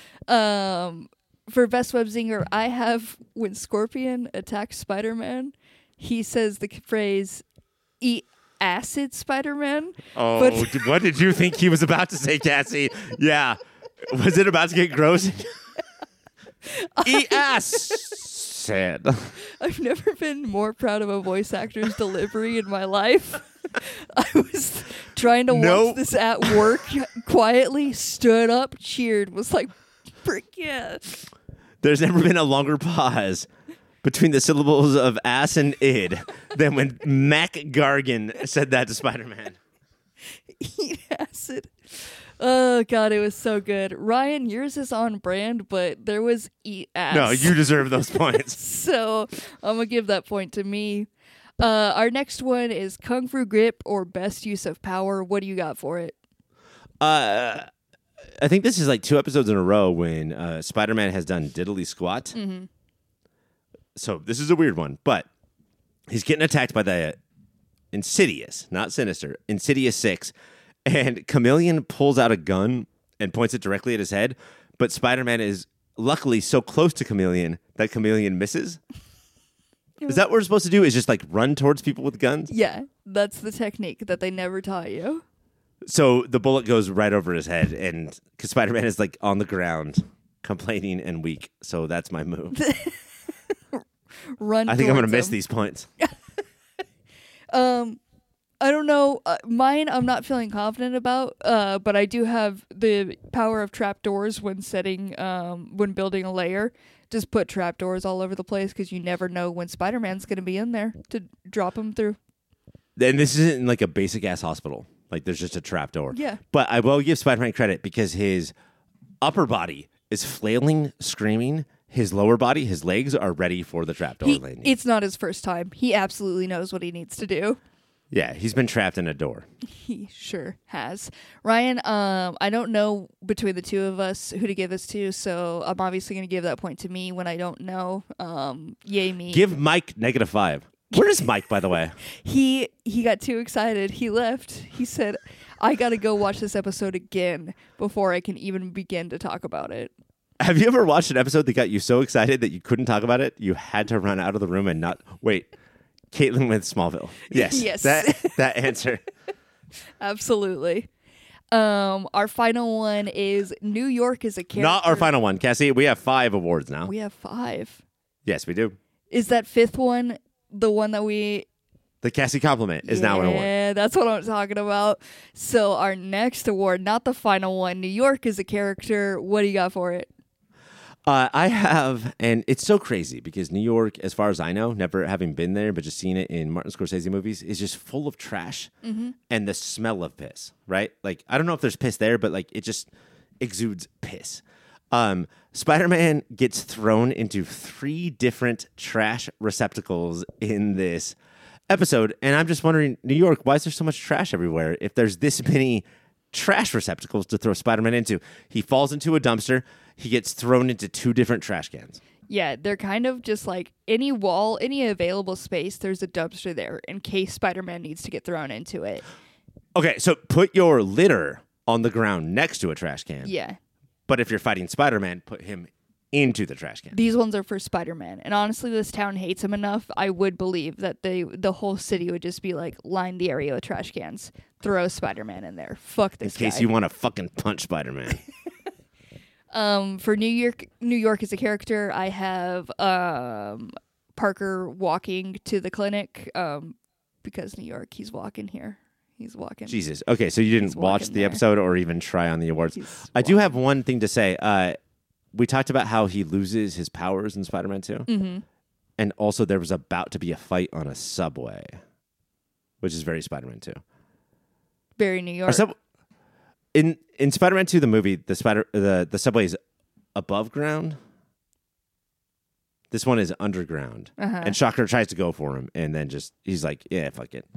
For Best Web Zinger, I have when Scorpion attacks Spider-Man, he says the phrase, "Eat acid, Spider-Man." Oh, but what did you think he was about to say, Cassie? Yeah. Was it about to get gross? Eat ass. Sad. I've never been more proud of a voice actor's delivery in my life. I was trying to watch this at work, quietly stood up, cheered, was like, frick yeah. There's never been a longer pause between the syllables of ass and id than when Mac Gargan said that to Spider-Man. Eat acid. Oh, God, it was so good. Ryan, yours is on brand, but there was eat ass. No, you deserve those points. So I'm going to give that point to me. Our next one is Kung Fu Grip or Best Use of Power. What do you got for it? I think this is like 2 episodes in a row when Spider-Man has done diddly squat. Mm-hmm. So this is a weird one, but he's getting attacked by the Insidious, not Sinister, Insidious 6. And Chameleon pulls out a gun and points it directly at his head. But Spider-Man is luckily so close to Chameleon that Chameleon misses. Is that what we're supposed to do? Is just like run towards people with guns? Yeah, that's the technique that they never taught you. So the bullet goes right over his head, and because Spider-Man is like on the ground, complaining and weak. So that's my move. Run. I think I'm going to miss these points. I don't know. Mine, I'm not feeling confident about. But I do have the power of trapdoors when when building a layer. Just put trapdoors all over the place because you never know when Spider-Man's going to be in there to drop him through. And this isn't like a basic ass hospital. Like there's just a trapdoor. Yeah. But I will give Spider-Man credit because his upper body is flailing, screaming. His lower body, his legs are ready for the trapdoor landing. It's not his first time. He absolutely knows what he needs to do. Yeah, he's been trapped in a door. He sure has. Ryan, I don't know between the two of us who to give this to, so I'm obviously going to give that point to me when I don't know. Yay me. Give Mike -5. Where is Mike, by the way? He got too excited. He left. He said, I got to go watch this episode again before I can even begin to talk about it. Have you ever watched an episode that got you so excited that you couldn't talk about it? You had to run out of the room and not... Wait. Caitlin with Smallville. Yes. Yes. That answer. Absolutely. Our final one is New York is a character. Not our final one, Cassie. We have 5 awards now. We have 5. Yes, we do. Is that 5th one the one that we... The Cassie compliment is now an award. Yeah, that's what I'm talking about. So our next award, not the final one, New York is a character. What do you got for it? I have, and it's so crazy because New York, as far as I know, never having been there, but just seeing it in Martin Scorsese movies, is just full of trash and the smell of piss, right? Like, I don't know if there's piss there, but like it just exudes piss. Spider-Man gets thrown into 3 different trash receptacles in this, episode, and I'm just wondering, New York, why is there so much trash everywhere if there's this many trash receptacles to throw Spider-Man into? He falls into a dumpster. He gets thrown into 2 different trash cans. Yeah, they're kind of just like any wall, any available space, there's a dumpster there in case Spider-Man needs to get thrown into it. Okay, so put your litter on the ground next to a trash can. Yeah. But if you're fighting Spider-Man, put him into the trash can. These ones are for Spider-Man. And honestly, this town hates him enough, I would believe that the whole city would just be like, line the area with trash cans. Throw Spider-Man in there. Fuck this guy. In case you want to fucking punch Spider-Man. For New York as a character, I have Parker walking to the clinic because New York, he's walking here. He's walking. Jesus. Okay, so you didn't watch the episode or even try on the awards. I do have one thing to say. We talked about how he loses his powers in Spider-Man 2. Mm-hmm. And also there was about to be a fight on a subway, which is very Spider-Man 2. Very New York. In Spider-Man 2, the movie, the subway is above ground. This one is underground. Uh-huh. And Shocker tries to go for him, and then he's like, yeah, fuck it.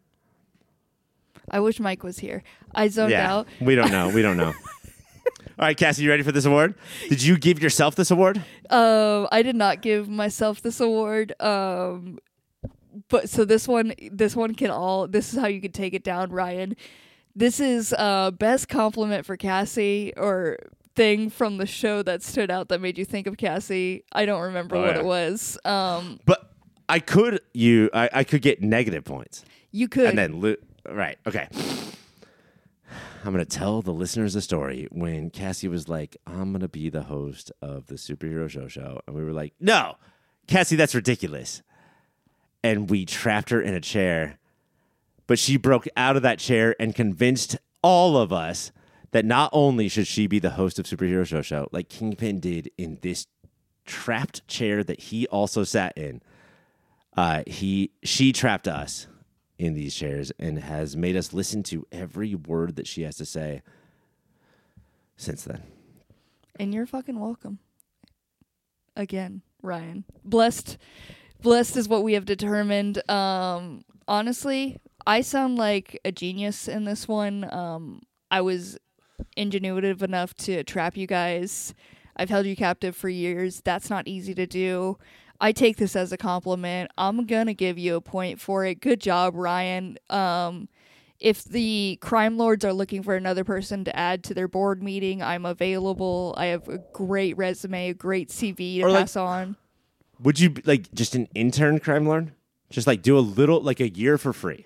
I wish Mike was here. I zoned out. We don't know. All right, Cassie, you ready for this award? Did you give yourself this award? I did not give myself this award. But so this one can all. This is how you can take it down, Ryan. This is best compliment for Cassie or thing from the show that stood out that made you think of Cassie. I don't remember what it was. But I could get negative points. You could. And then right. Okay. I'm going to tell the listeners a story when Cassie was like, I'm going to be the host of the Superhero Show. And we were like, no, Cassie, that's ridiculous. And we trapped her in a chair. But she broke out of that chair and convinced all of us that not only should she be the host of Superhero Show, like Kingpin did in this trapped chair that he also sat in, she trapped us in these chairs and has made us listen to every word that she has to say since then. And you're fucking welcome. Again, Ryan. Blessed is what we have determined. Honestly, I sound like a genius in this one. I was ingenuitive enough to trap you guys. I've held you captive for years. That's not easy to do. I take this as a compliment. I'm going to give you a point for it. Good job, Ryan. If the crime lords are looking for another person to add to their board meeting, I'm available. I have a great resume, a great CV to pass on. Would you like just an intern crime lord? Just like do a little, like a year for free.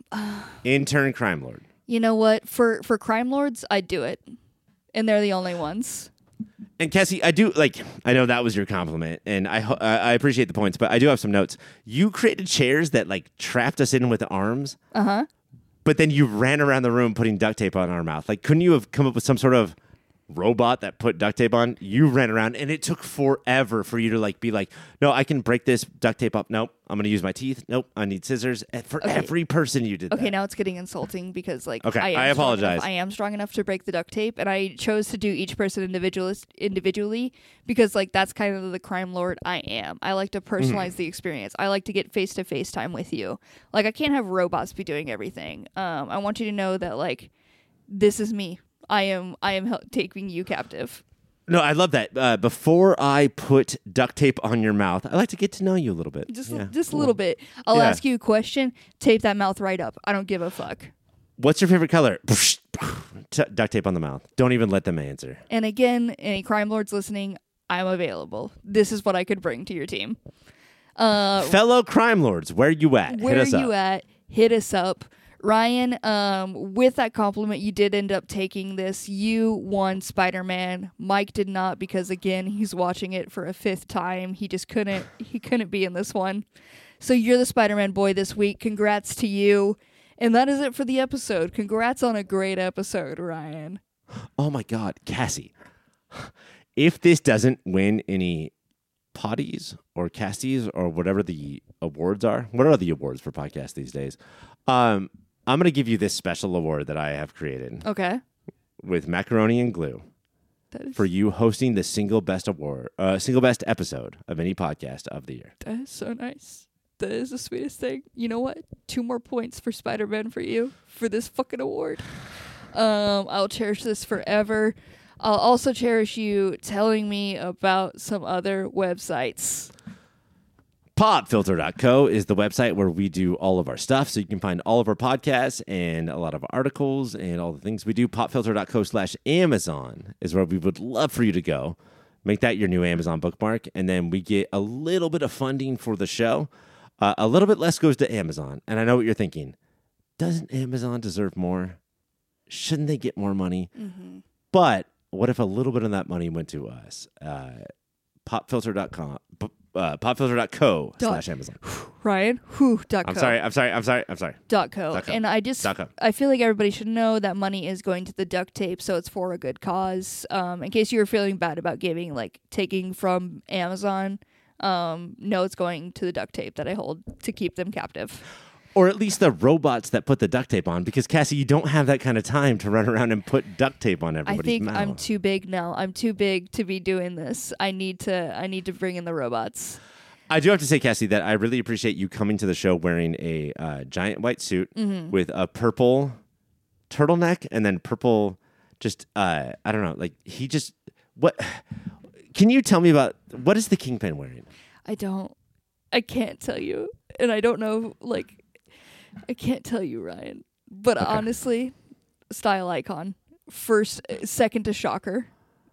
Intern crime lord. You know what? For crime lords, I'd do it. And they're the only ones. And Cassie, I know that was your compliment, and I appreciate the points, but I do have some notes. You created chairs that like trapped us in with arms. Uh-huh. But then you ran around the room putting duct tape on our mouth. Like, couldn't you have come up with some sort of robot that put duct tape on? You ran around, and it took forever for you to like be like, no, I can break this duct tape up. Nope, I'm going to use my teeth. Nope, I need scissors. For every person you did that. Okay, now it's getting insulting because like I apologize. I am strong enough to break the duct tape, and I chose to do each person individually because like that's kind of the crime lord I am. I like to personalize the experience. I like to get face-to-face time with you. Like I can't have robots be doing everything. I want you to know that like this is me. I am taking you captive. No, I love that. Before I put duct tape on your mouth, I like to get to know you a little bit. Just a little bit. I'll ask you a question. Tape that mouth right up. I don't give a fuck. What's your favorite color? Duct tape on the mouth. Don't even let them answer. And again, any crime lords listening, I'm available. This is what I could bring to your team. Fellow crime lords, where you at? Where are you at? Hit us up. Ryan, with that compliment, you did end up taking this. You won Spider-Man. Mike did not because, again, he's watching it for a 5th time. He just couldn't be in this one. So you're the Spider-Man boy this week. Congrats to you. And that is it for the episode. Congrats on a great episode, Ryan. Oh, my God. Cassie, if this doesn't win any potties or casties or whatever the awards are, what are the awards for podcasts these days? I'm going to give you this special award that I have created. Okay. With macaroni and glue for you hosting the single best episode of any podcast of the year. That is so nice. That is the sweetest thing. You know what? 2 more points for Spider-Man for you for this fucking award. I'll cherish this forever. I'll also cherish you telling me about some other websites. Popfilter.co is the website where we do all of our stuff. So you can find all of our podcasts and a lot of articles and all the things we do. Popfilter.co/Amazon is where we would love for you to go. Make that your new Amazon bookmark. And then we get a little bit of funding for the show. A little bit less goes to Amazon. And I know what you're thinking. Doesn't Amazon deserve more? Shouldn't they get more money? Mm-hmm. But what if a little bit of that money went to us? Popfilter.com. Popfilter.co/Amazon. Ryan, .co. I'm sorry. .co. And I feel like everybody should know that money is going to the duct tape, so it's for a good cause. In case you were feeling bad about taking from Amazon, no, it's going to the duct tape that I hold to keep them captive. Or at least the robots that put the duct tape on, because Cassie, you don't have that kind of time to run around and put duct tape on everybody's mouth. I think I'm too big now. I'm too big to be doing this. I need to bring in the robots. I do have to say, Cassie, that I really appreciate you coming to the show wearing a giant white suit with a purple turtleneck and then purple, I don't know, what? Can you tell me about, what is the Kingpin wearing? I can't tell you. And I don't know, I can't tell you, Ryan. But okay. Honestly, style icon. Second to Shocker.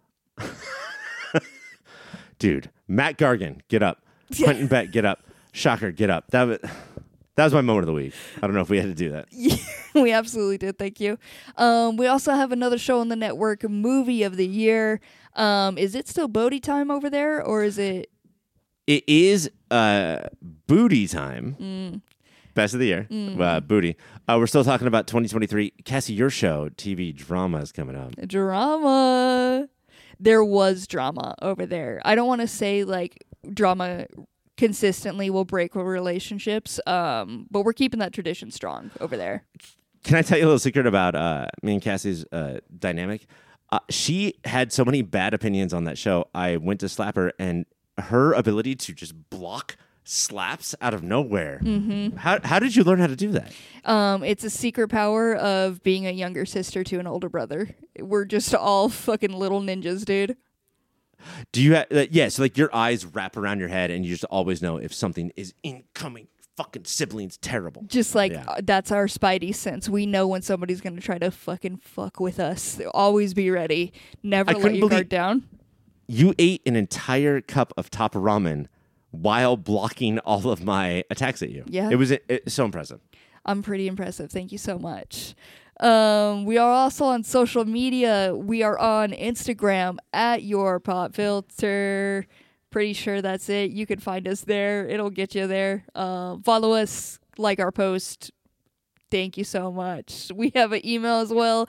Dude, Matt Gargan, get up. Quentin Beck, get up. Shocker, get up. That was my moment of the week. I don't know if we had to do that. Yeah, we absolutely did. Thank you. We also have another show on the network, Movie of the Year. Is it still Bodhi time over there, or is it? It is booty time. Best of the year. Booty. We're still talking about 2023. Cassie, your show, TV Drama, is coming up. Drama. There was drama over there. I don't want to say drama consistently will break relationships, but we're keeping that tradition strong over there. Can I tell you a little secret about me and Cassie's dynamic? She had so many bad opinions on that show. I went to slap her, and her ability to just block slaps out of nowhere. Mm-hmm. How did you learn how to do that? It's a secret power of being a younger sister to an older brother. We're just all fucking little ninjas, dude. Do you have, so your eyes wrap around your head and you just always know if something is incoming. Fucking siblings, terrible. Just that's our spidey sense. We know when somebody's going to try to fucking fuck with us. Always be ready. Never let your guard down. You ate an entire cup of top ramen while blocking all of my attacks at you. Yeah. It was so impressive. I'm pretty impressive. Thank you so much. We are also on social media. We are on Instagram at Your Pop Filter. Pretty sure that's it. You can find us there. It'll get you there. Follow us, like our post. Thank you so much. We have an email as well.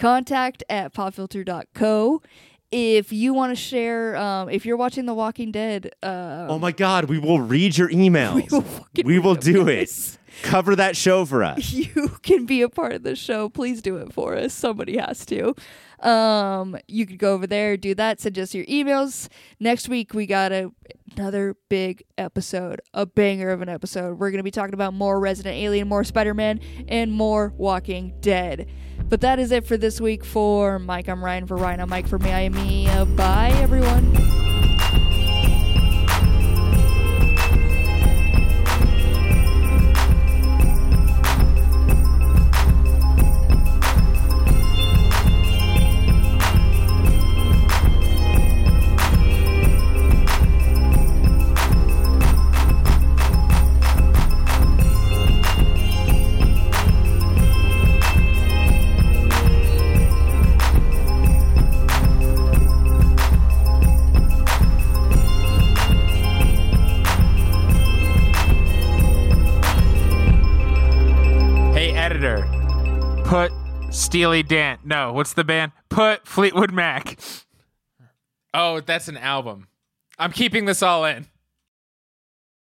contact@popfilter.co. If you want to share, if you're watching The Walking Dead, oh my God, we will read your emails. We will do it. Cover that show for us. You can be a part of the show. Please do it for us. Somebody has to. You could go over there, do that, send us your emails. Next week, we got another big episode, a banger of an episode. We're going to be talking about more Resident Alien, more Spider-Man, and more Walking Dead. But that is it for this week. For Mike, I'm Ryan. For Ryan, I'm Mike. For me, I am Mia. Bye, everyone. Put Steely Dan. No, what's the band? Put Fleetwood Mac. Oh, that's an album. I'm keeping this all in.